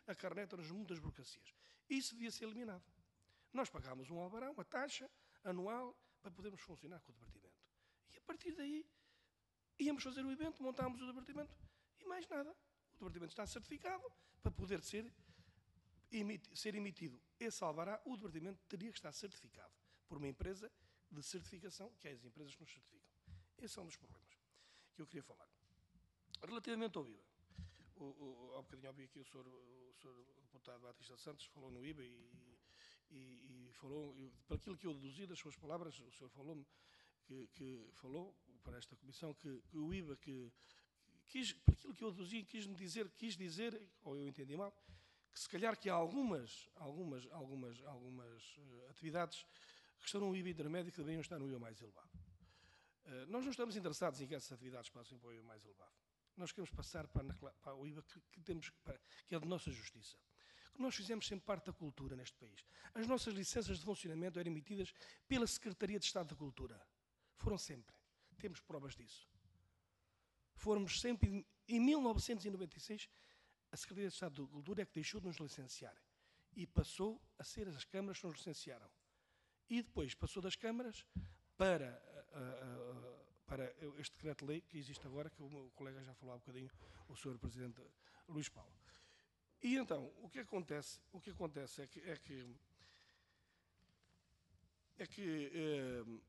acarreta-nos muitas burocracias. Isso devia ser eliminado. Nós pagámos um alvará, uma taxa anual, para podermos funcionar com o divertimento. E a partir daí, íamos fazer o evento, montámos o divertimento e mais nada. O divertimento está certificado para poder ser, emiti- ser emitido esse alvará. O divertimento teria que estar certificado por uma empresa de certificação, que é as empresas que nos certificam. Esse é um dos problemas que eu queria falar. Relativamente ao I V A, o, o, há um bocadinho ouvi aqui o senhor, o senhor deputado Batista Santos falou no I V A e, e, e falou, eu, para aquilo que eu deduzi das suas palavras, o senhor falou-me que, que falou para esta comissão que, que o I V A, que, quis, para aquilo que eu deduzi, quis-me dizer, quis dizer, ou eu entendi mal, que se calhar que há algumas, algumas, algumas, algumas uh, atividades que estão no I V A intermédio que deveriam estar no I V A mais elevado. Uh, nós não estamos interessados em que essas atividades passem para o I V A mais elevado. Nós queremos passar para, para o I V A que, que, temos, para, que é de nossa justiça. Que nós fizemos sempre parte da cultura neste país. As nossas licenças de funcionamento eram emitidas pela Secretaria de Estado da Cultura. Foram sempre. Temos provas disso. Fomos sempre, em mil novecentos e noventa e seis, a Secretaria de Estado da Cultura é que deixou de nos licenciar. E passou a ser as câmaras que nos licenciaram. E depois passou das câmaras para... Uh, uh, para este decreto-lei que existe agora, que o meu colega já falou há um bocadinho, o senhor Presidente Luís Paulo. E então, o que acontece, o que acontece é que, é que, é que eh,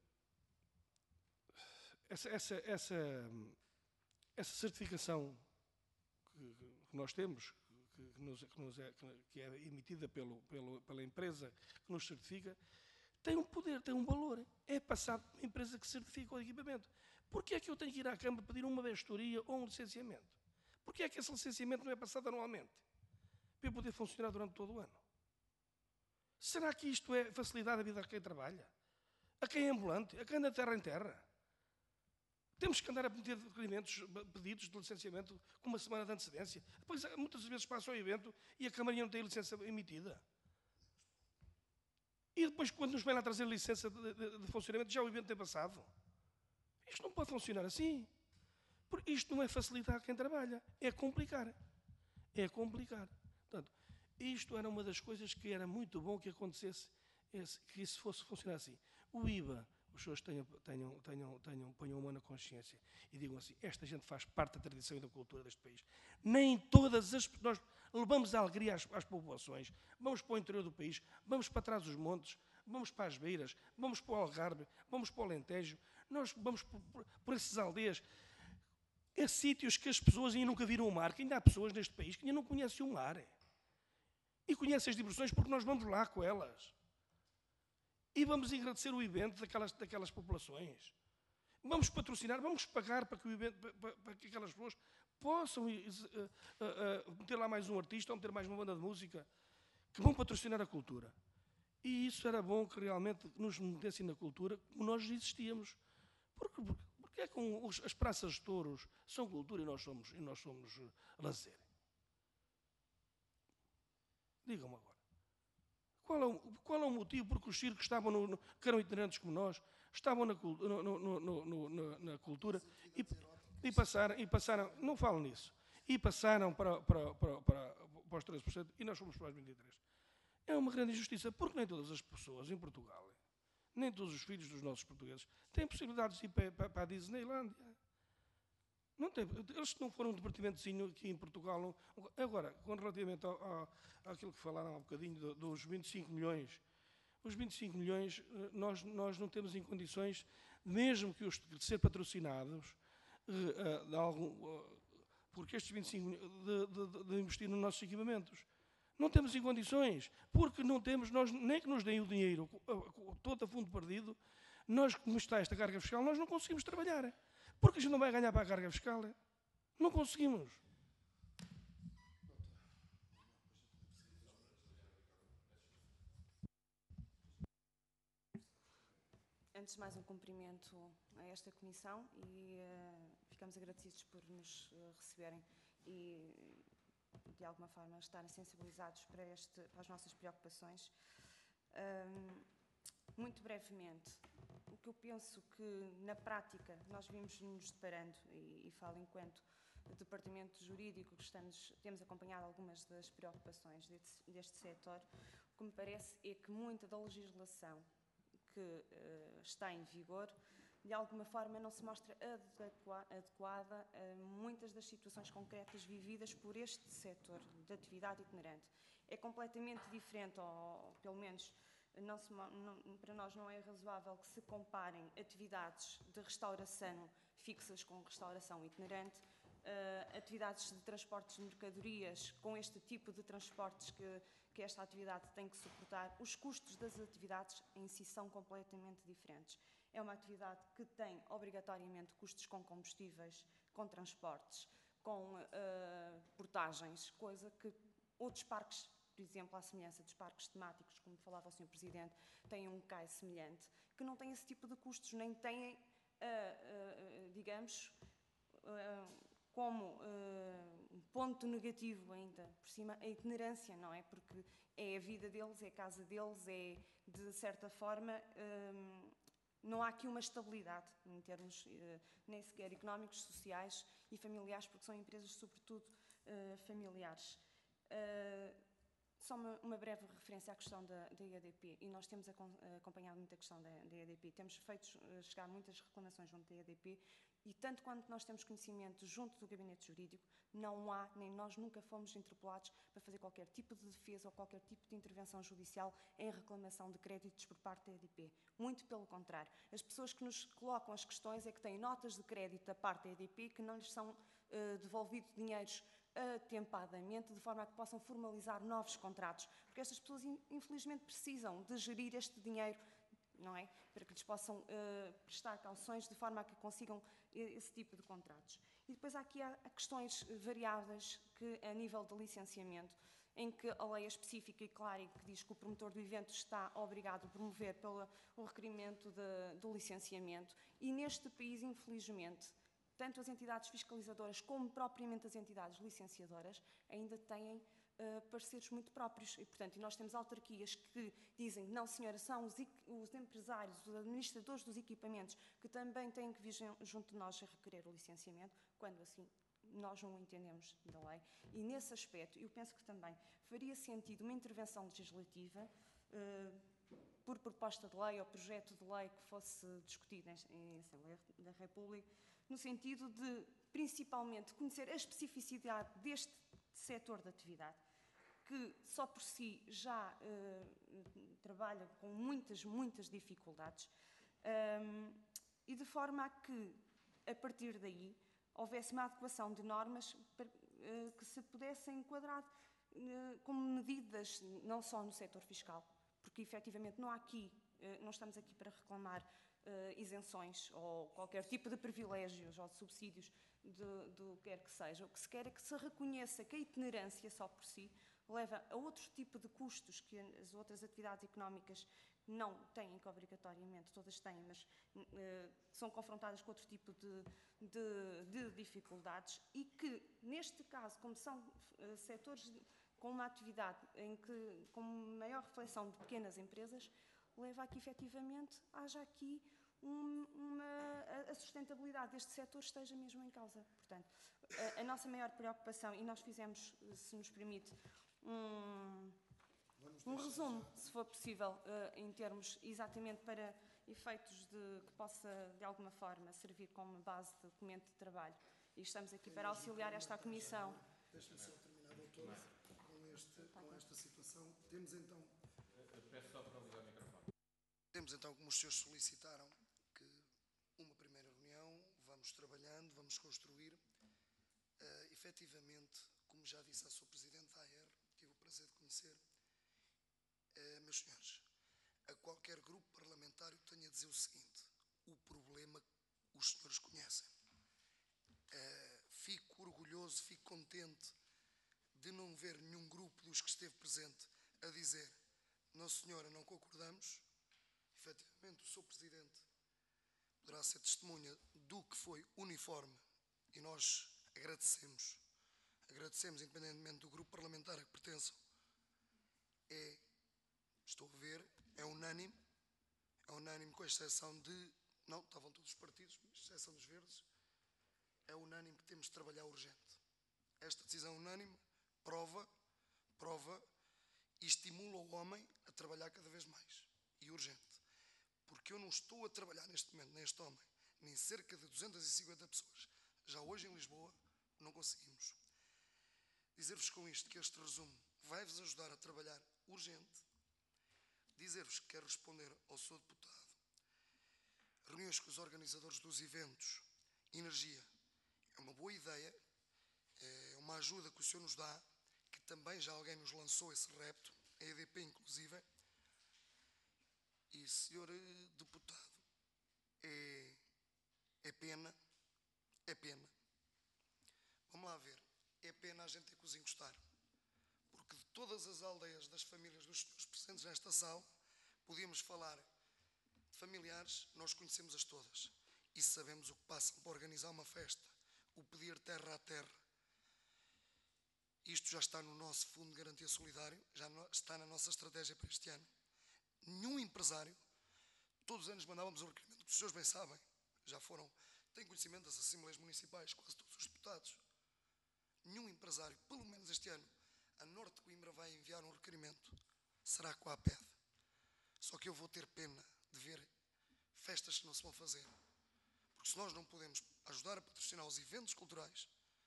essa, essa, essa, essa certificação que, que nós temos, que, que, nos, que, nos é, que é emitida pelo, pelo, pela empresa que nos certifica, tem um poder, tem um valor. É passado pela empresa que certifica o equipamento. Porquê é que eu tenho que ir à Câmara pedir uma vistoria ou um licenciamento? Porquê é que esse licenciamento não é passado anualmente? Para eu poder funcionar durante todo o ano? Será que isto é facilidade da vida a quem trabalha? A quem é ambulante? A quem anda de terra em terra? Temos que andar a meter requerimentos, pedidos de licenciamento com uma semana de antecedência. Depois, muitas vezes passa o evento e a Câmara não tem licença emitida. E depois, quando nos vem lá trazer licença de, de, de funcionamento, já o evento tem passado. Isto não pode funcionar assim. Porque isto não é facilitar a quem trabalha, é complicar. É complicar. Portanto, isto era uma das coisas que era muito bom que acontecesse, que isso fosse funcionar assim. O I V A, os senhores tenham, tenham, tenham, tenham, ponham uma na consciência e digam assim, esta gente faz parte da tradição e da cultura deste país. Nem todas as... Nós levamos a alegria às, às populações, vamos para o interior do país, vamos para trás dos montes, vamos para as beiras, vamos para o Algarve, vamos para o Alentejo, nós vamos por, por, por essas aldeias, é sítios que as pessoas ainda nunca viram o mar, que ainda há pessoas neste país que ainda não conhecem o mar. E conhecem as diversões porque nós vamos lá com elas. E vamos agradecer o evento daquelas, daquelas populações. Vamos patrocinar, vamos pagar para que, o evento, para, para, para que aquelas pessoas possam uh, uh, uh, meter lá mais um artista ou meter mais uma banda de música que vão patrocinar a cultura. E isso era bom que realmente nos metessem na cultura como nós existíamos. Porque, porque, porque é que os, as praças de touros são cultura e nós somos, e nós somos uh, lazer? Digam-me agora. Qual é, o, qual é o motivo porque os circos estavam no, no, que eram itinerantes como nós, estavam na, no, no, no, no, na cultura e, e, passaram, e passaram, não falo nisso, e passaram para, para, para, para, para os treze por cento e nós fomos para os vinte e três por cento. É uma grande injustiça, porque nem todas as pessoas em Portugal, nem todos os filhos dos nossos portugueses, têm possibilidades de ir para, para, para a Disneylândia. Não tem, eles não foram um divertimentozinho aqui em Portugal. Não, agora, relativamente ao, ao, àquilo que falaram há um bocadinho dos vinte e cinco milhões, os vinte e cinco milhões nós, nós não temos em condições, mesmo que os de ser patrocinados, uh, de algum, uh, porque estes vinte e cinco milhões de, de, de investir nos nossos equipamentos. Não temos em condições, porque não temos, nós, nem que nos deem o dinheiro todo a fundo perdido, nós, como está esta carga fiscal, nós não conseguimos trabalhar. Porque a gente não vai ganhar para a carga fiscal. Não conseguimos. Antes de mais, um cumprimento a esta comissão e uh, ficamos agradecidos por nos uh, receberem e, de alguma forma, estarem sensibilizados para, este, para as nossas preocupações. Um, muito brevemente, o que eu penso que, na prática, nós vimos nos deparando, e, e falo enquanto departamento jurídico, que estamos, temos acompanhado algumas das preocupações deste, deste setor. O que me parece é que muita da legislação que uh, está em vigor, de alguma forma não se mostra adequa, adequada a muitas das situações concretas vividas por este setor de atividade itinerante. É completamente diferente, ou pelo menos não se, não, para nós não é razoável que se comparem atividades de restauração fixas com restauração itinerante, uh, atividades de transportes de mercadorias com este tipo de transportes que, que esta atividade tem que suportar. Os custos das atividades em si são completamente diferentes. É uma atividade que tem obrigatoriamente custos com combustíveis, com transportes, com uh, portagens, coisa que outros parques, por exemplo, à semelhança dos parques temáticos, como falava o senhor Presidente, têm um C A I semelhante, que não têm esse tipo de custos, nem têm, uh, uh, digamos, uh, como uh, um ponto negativo ainda, por cima, a itinerância, não é? Porque é a vida deles, é a casa deles, é, de certa forma, um, não há aqui uma estabilidade em termos uh, nem sequer económicos, sociais e familiares, porque são empresas, sobretudo, uh, familiares. Uh, Só uma, uma breve referência à questão da, da E A D P, e nós temos acompanhado muito a questão da, da E A D P. Temos feito uh, chegar muitas reclamações junto da E A D P, e tanto quanto nós temos conhecimento junto do gabinete jurídico, não há, nem nós nunca fomos interpelados para fazer qualquer tipo de defesa ou qualquer tipo de intervenção judicial em reclamação de créditos por parte da E A D P. Muito pelo contrário. As pessoas que nos colocam as questões é que têm notas de crédito da parte da E A D P que não lhes são uh, devolvidos dinheiros atempadamente, de forma a que possam formalizar novos contratos, porque estas pessoas infelizmente precisam de gerir este dinheiro, não é? Para que lhes possam uh, prestar calções de forma a que consigam esse tipo de contratos. E depois há aqui há questões variáveis que, a nível de licenciamento, em que a lei é específica e clara e que diz que o promotor do evento está obrigado a promover pelo o requerimento de, do licenciamento, e neste país, infelizmente, tanto as entidades fiscalizadoras como propriamente as entidades licenciadoras ainda têm uh, pareceres muito próprios. E, portanto, nós temos autarquias que dizem que não, senhora, são os, os empresários, os administradores dos equipamentos que também têm que vir junto de nós a requerer o licenciamento, quando assim nós não o entendemos da lei. E nesse aspecto, eu penso que também faria sentido uma intervenção legislativa uh, por proposta de lei ou projeto de lei que fosse discutido em, em Assembleia da República, no sentido de, principalmente, conhecer a especificidade deste setor de atividade, que só por si já uh, trabalha com muitas, muitas dificuldades, um, e de forma a que, a partir daí, houvesse uma adequação de normas para, uh, que se pudessem enquadrar uh, como medidas, não só no setor fiscal, porque, efetivamente, não há aqui, uh, não estamos aqui para reclamar Uh, isenções ou qualquer tipo de privilégios ou de subsídios do, do que quer que seja. O que se quer é que se reconheça que a itinerância só por si leva a outro tipo de custos que as outras atividades económicas não têm, que obrigatoriamente todas têm, mas uh, são confrontadas com outro tipo de, de, de dificuldades, e que, neste caso, como são uh, setores com uma atividade em que, com maior reflexão de pequenas empresas, leva a que, efetivamente, haja aqui um, uma, a sustentabilidade deste setor esteja mesmo em causa. Portanto, a, a nossa maior preocupação, e nós fizemos, se nos permite, um, um resumo, se for possível, uh, em termos exatamente para efeitos de que possa, de alguma forma, servir como base de documento de trabalho. E estamos aqui para auxiliar esta comissão. Deixe-me só terminar, doutor, com, este, com esta situação. Temos então... Peço só para ligar o microfone. Temos então, como os senhores solicitaram, que uma primeira reunião, vamos trabalhando, vamos construir. Uh, efetivamente, como já disse à sua Presidente da A E R, tive o prazer de conhecer, uh, meus senhores, a qualquer grupo parlamentário tenho a dizer o seguinte: o problema os senhores conhecem. Uh, fico orgulhoso, fico contente de não ver nenhum grupo dos que esteve presente a dizer: não senhora, não concordamos. Efetivamente, o senhor Presidente poderá ser testemunha do que foi uniforme, e nós agradecemos, agradecemos, independentemente do grupo parlamentar a que pertençam, é, estou a ver, é unânime, é unânime, com exceção de, não, estavam todos os partidos, com exceção dos verdes, é unânime que temos de trabalhar urgente. Esta decisão unânime prova, prova e estimula o homem a trabalhar cada vez mais e urgente. Porque eu não estou a trabalhar neste momento, neste homem, nem cerca de duzentas e cinquenta pessoas. Já hoje em Lisboa não conseguimos. Dizer-vos com isto que este resumo vai-vos ajudar a trabalhar urgente. Dizer-vos que quero responder ao senhor deputado. Reuniões com os organizadores dos eventos, energia, é uma boa ideia, é uma ajuda que o senhor nos dá, que também já alguém nos lançou esse repto, a E D P inclusive. E, senhor deputado, é, é pena, é pena. Vamos lá ver, é pena a gente ter que os encostar. Porque de todas as aldeias das famílias dos senhores presentes nesta sala, podíamos falar de familiares, nós conhecemos-as todas. E sabemos o que passam para organizar uma festa, o pedir terra a terra. Isto já está no nosso Fundo de Garantia Solidário, já está na nossa estratégia para este ano. Nenhum empresário, todos os anos mandávamos o requerimento, os senhores bem sabem, já foram, têm conhecimento das Assembleias Municipais, quase todos os deputados. Nenhum empresário, pelo menos este ano, a Norte de Coimbra vai enviar um requerimento, será com a APED. Só que eu vou ter pena de ver festas que não se vão fazer. Porque se nós não podemos ajudar a patrocinar os eventos culturais,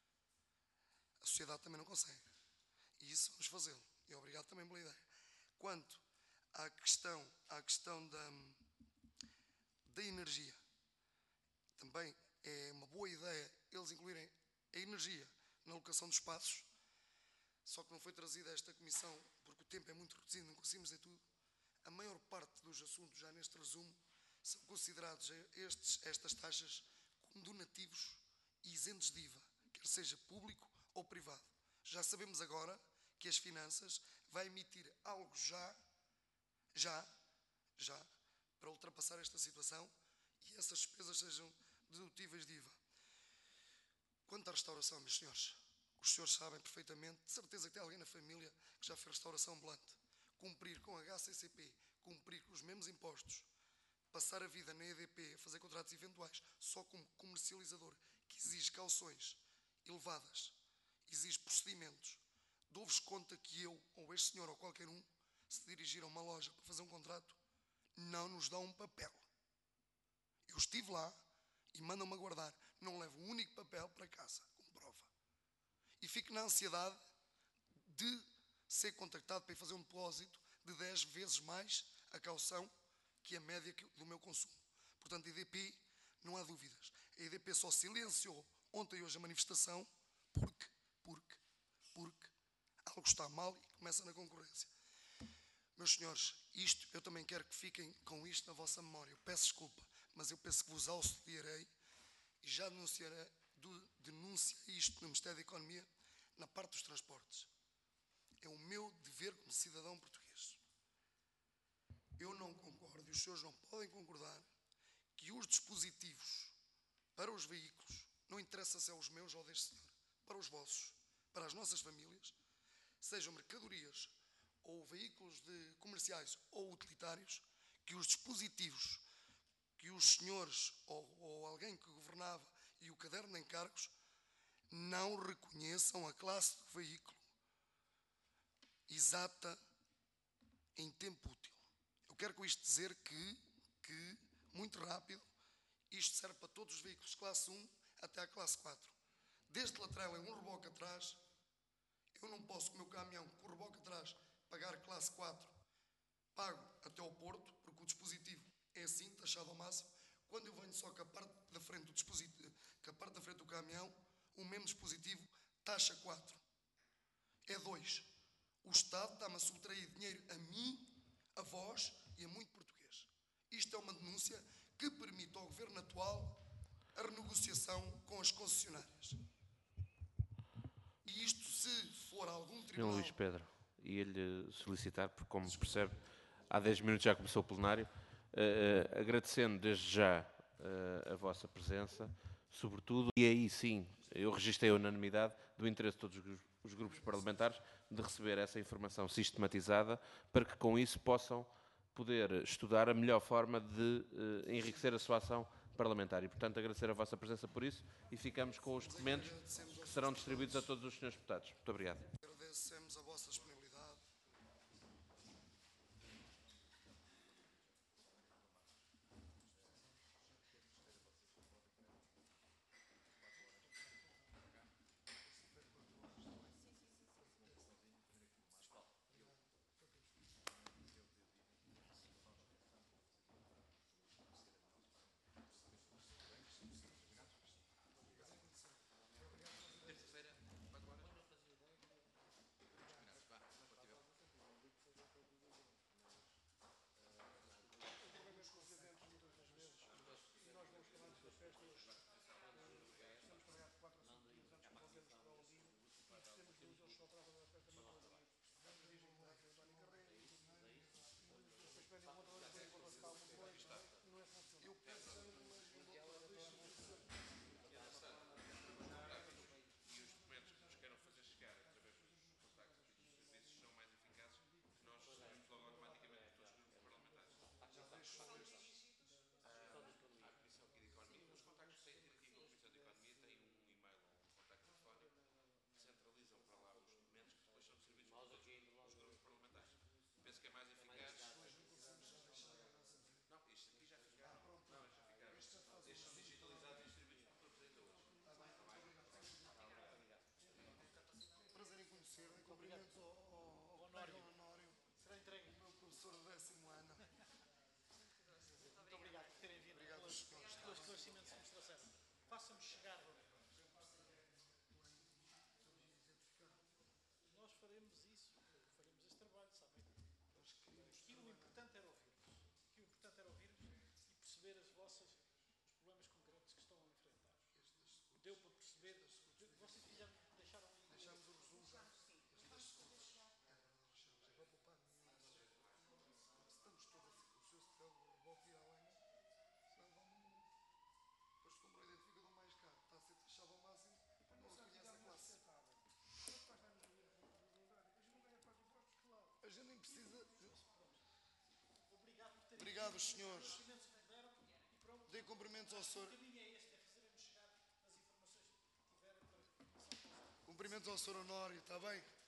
a sociedade também não consegue. E isso vamos fazê-lo. E obrigado também pela ideia. Quanto à questão, à questão da, da energia, também é uma boa ideia eles incluírem a energia na locação dos espaços, só que não foi trazida a esta comissão, porque o tempo é muito reduzido, não conseguimos dizer tudo. A maior parte dos assuntos, já neste resumo, são considerados estes, estas taxas como donativos e isentos de I V A, quer seja público ou privado. Já sabemos agora que as finanças vai emitir algo já, já, já, para ultrapassar esta situação e essas despesas sejam dedutíveis de I V A. Quanto à restauração, meus senhores, os senhores sabem perfeitamente, de certeza que tem alguém na família que já fez restauração ambulante, cumprir com a H C C P, cumprir com os mesmos impostos, passar a vida na E D P, a fazer contratos eventuais, só como comercializador, que exige cauções elevadas, exige procedimentos. Dou-vos conta que eu, ou este senhor, ou qualquer um, se dirigir a uma loja para fazer um contrato, não nos dá um papel. Eu estive lá e mandam-me a guardar. Não levo um único papel para casa, como prova. E fico na ansiedade de ser contactado para ir fazer um depósito de dez vezes mais a caução que a média do meu consumo. Portanto, a E D P, não há dúvidas. A E D P só silenciou ontem e hoje a manifestação porque, porque, porque algo está mal e começa na concorrência. Meus senhores, isto, eu também quero que fiquem com isto na vossa memória. Eu peço desculpa, mas eu penso que vos auxiliarei e já denunciarei, denunciei isto no Ministério da Economia na parte dos transportes. É o meu dever como cidadão português. Eu não concordo, e os senhores não podem concordar, que os dispositivos para os veículos, não interessa se é os meus ou deste senhor, para os vossos, para as nossas famílias, sejam mercadorias ou veículos de comerciais ou utilitários, que os dispositivos que os senhores ou, ou alguém que governava e o caderno de encargos não reconheçam a classe do veículo exata em tempo útil. Eu quero com isto dizer que, que, muito rápido, isto serve para todos os veículos classe um até à classe quatro. Desde que a trailer um reboque atrás, eu não posso, com o meu caminhão, com o reboque atrás, pagar classe quatro, pago até ao Porto, porque o dispositivo é assim, taxado ao máximo. Quando eu venho só com a parte da frente do dispositivo, com a parte da frente do caminhão, o mesmo dispositivo, taxa quatro. É dois. O Estado está-me a subtrair dinheiro a mim, a vós e a muito português. Isto é uma denúncia que permite ao Governo atual a renegociação com as concessionárias. E isto, se for algum tribunal... senhor Luís Pedro, ia-lhe solicitar, porque como percebe, há dez minutos já começou o plenário, uh, uh, agradecendo desde já uh, a vossa presença, sobretudo, e aí sim, eu registrei a unanimidade do interesse de todos os grupos, os grupos parlamentares de receber essa informação sistematizada para que com isso possam poder estudar a melhor forma de uh, enriquecer a sua ação parlamentar. E, portanto, agradecer a vossa presença por isso e ficamos com os documentos que serão distribuídos a todos os senhores deputados. Muito obrigado. Agradecemos a vossa disponibilidade. Prazer em conhecer, cumprimentos ao, ao, ao Honório. Será entregue. O meu professor do décimo ano. Muito obrigado por terem vindo. Obrigado, pelos, senhores. pelos esclarecimentos que nos trouxeram. Faça-nos chegar. Nós faremos isso, faremos este trabalho, sabem? Aqui o importante era ouvir-vos. Aqui o importante era ouvir-vos e perceber as vossas, os problemas concretos que estão a enfrentar. Deu para perceber. Vocês fizeram, deixaram. Deixamos o resumo já. Estes segundos. É para poupar dinheiro. Estamos todos a ficar. O senhor se volta ir à lenha. Senão vamos. Depois, como não identifica do mais caro, está a ser taxado ao máximo. Não reconhece a classe. A gente nem precisa. Obrigado por terem Obrigado, senhores. os esclarecimentos que me deram e pronto. Dê cumprimentos ao senhor. O caminho é este, é fazermos chegar as informações que tiverem para a Comissão de Conselho. Cumprimentos ao senhor Honório, está bem?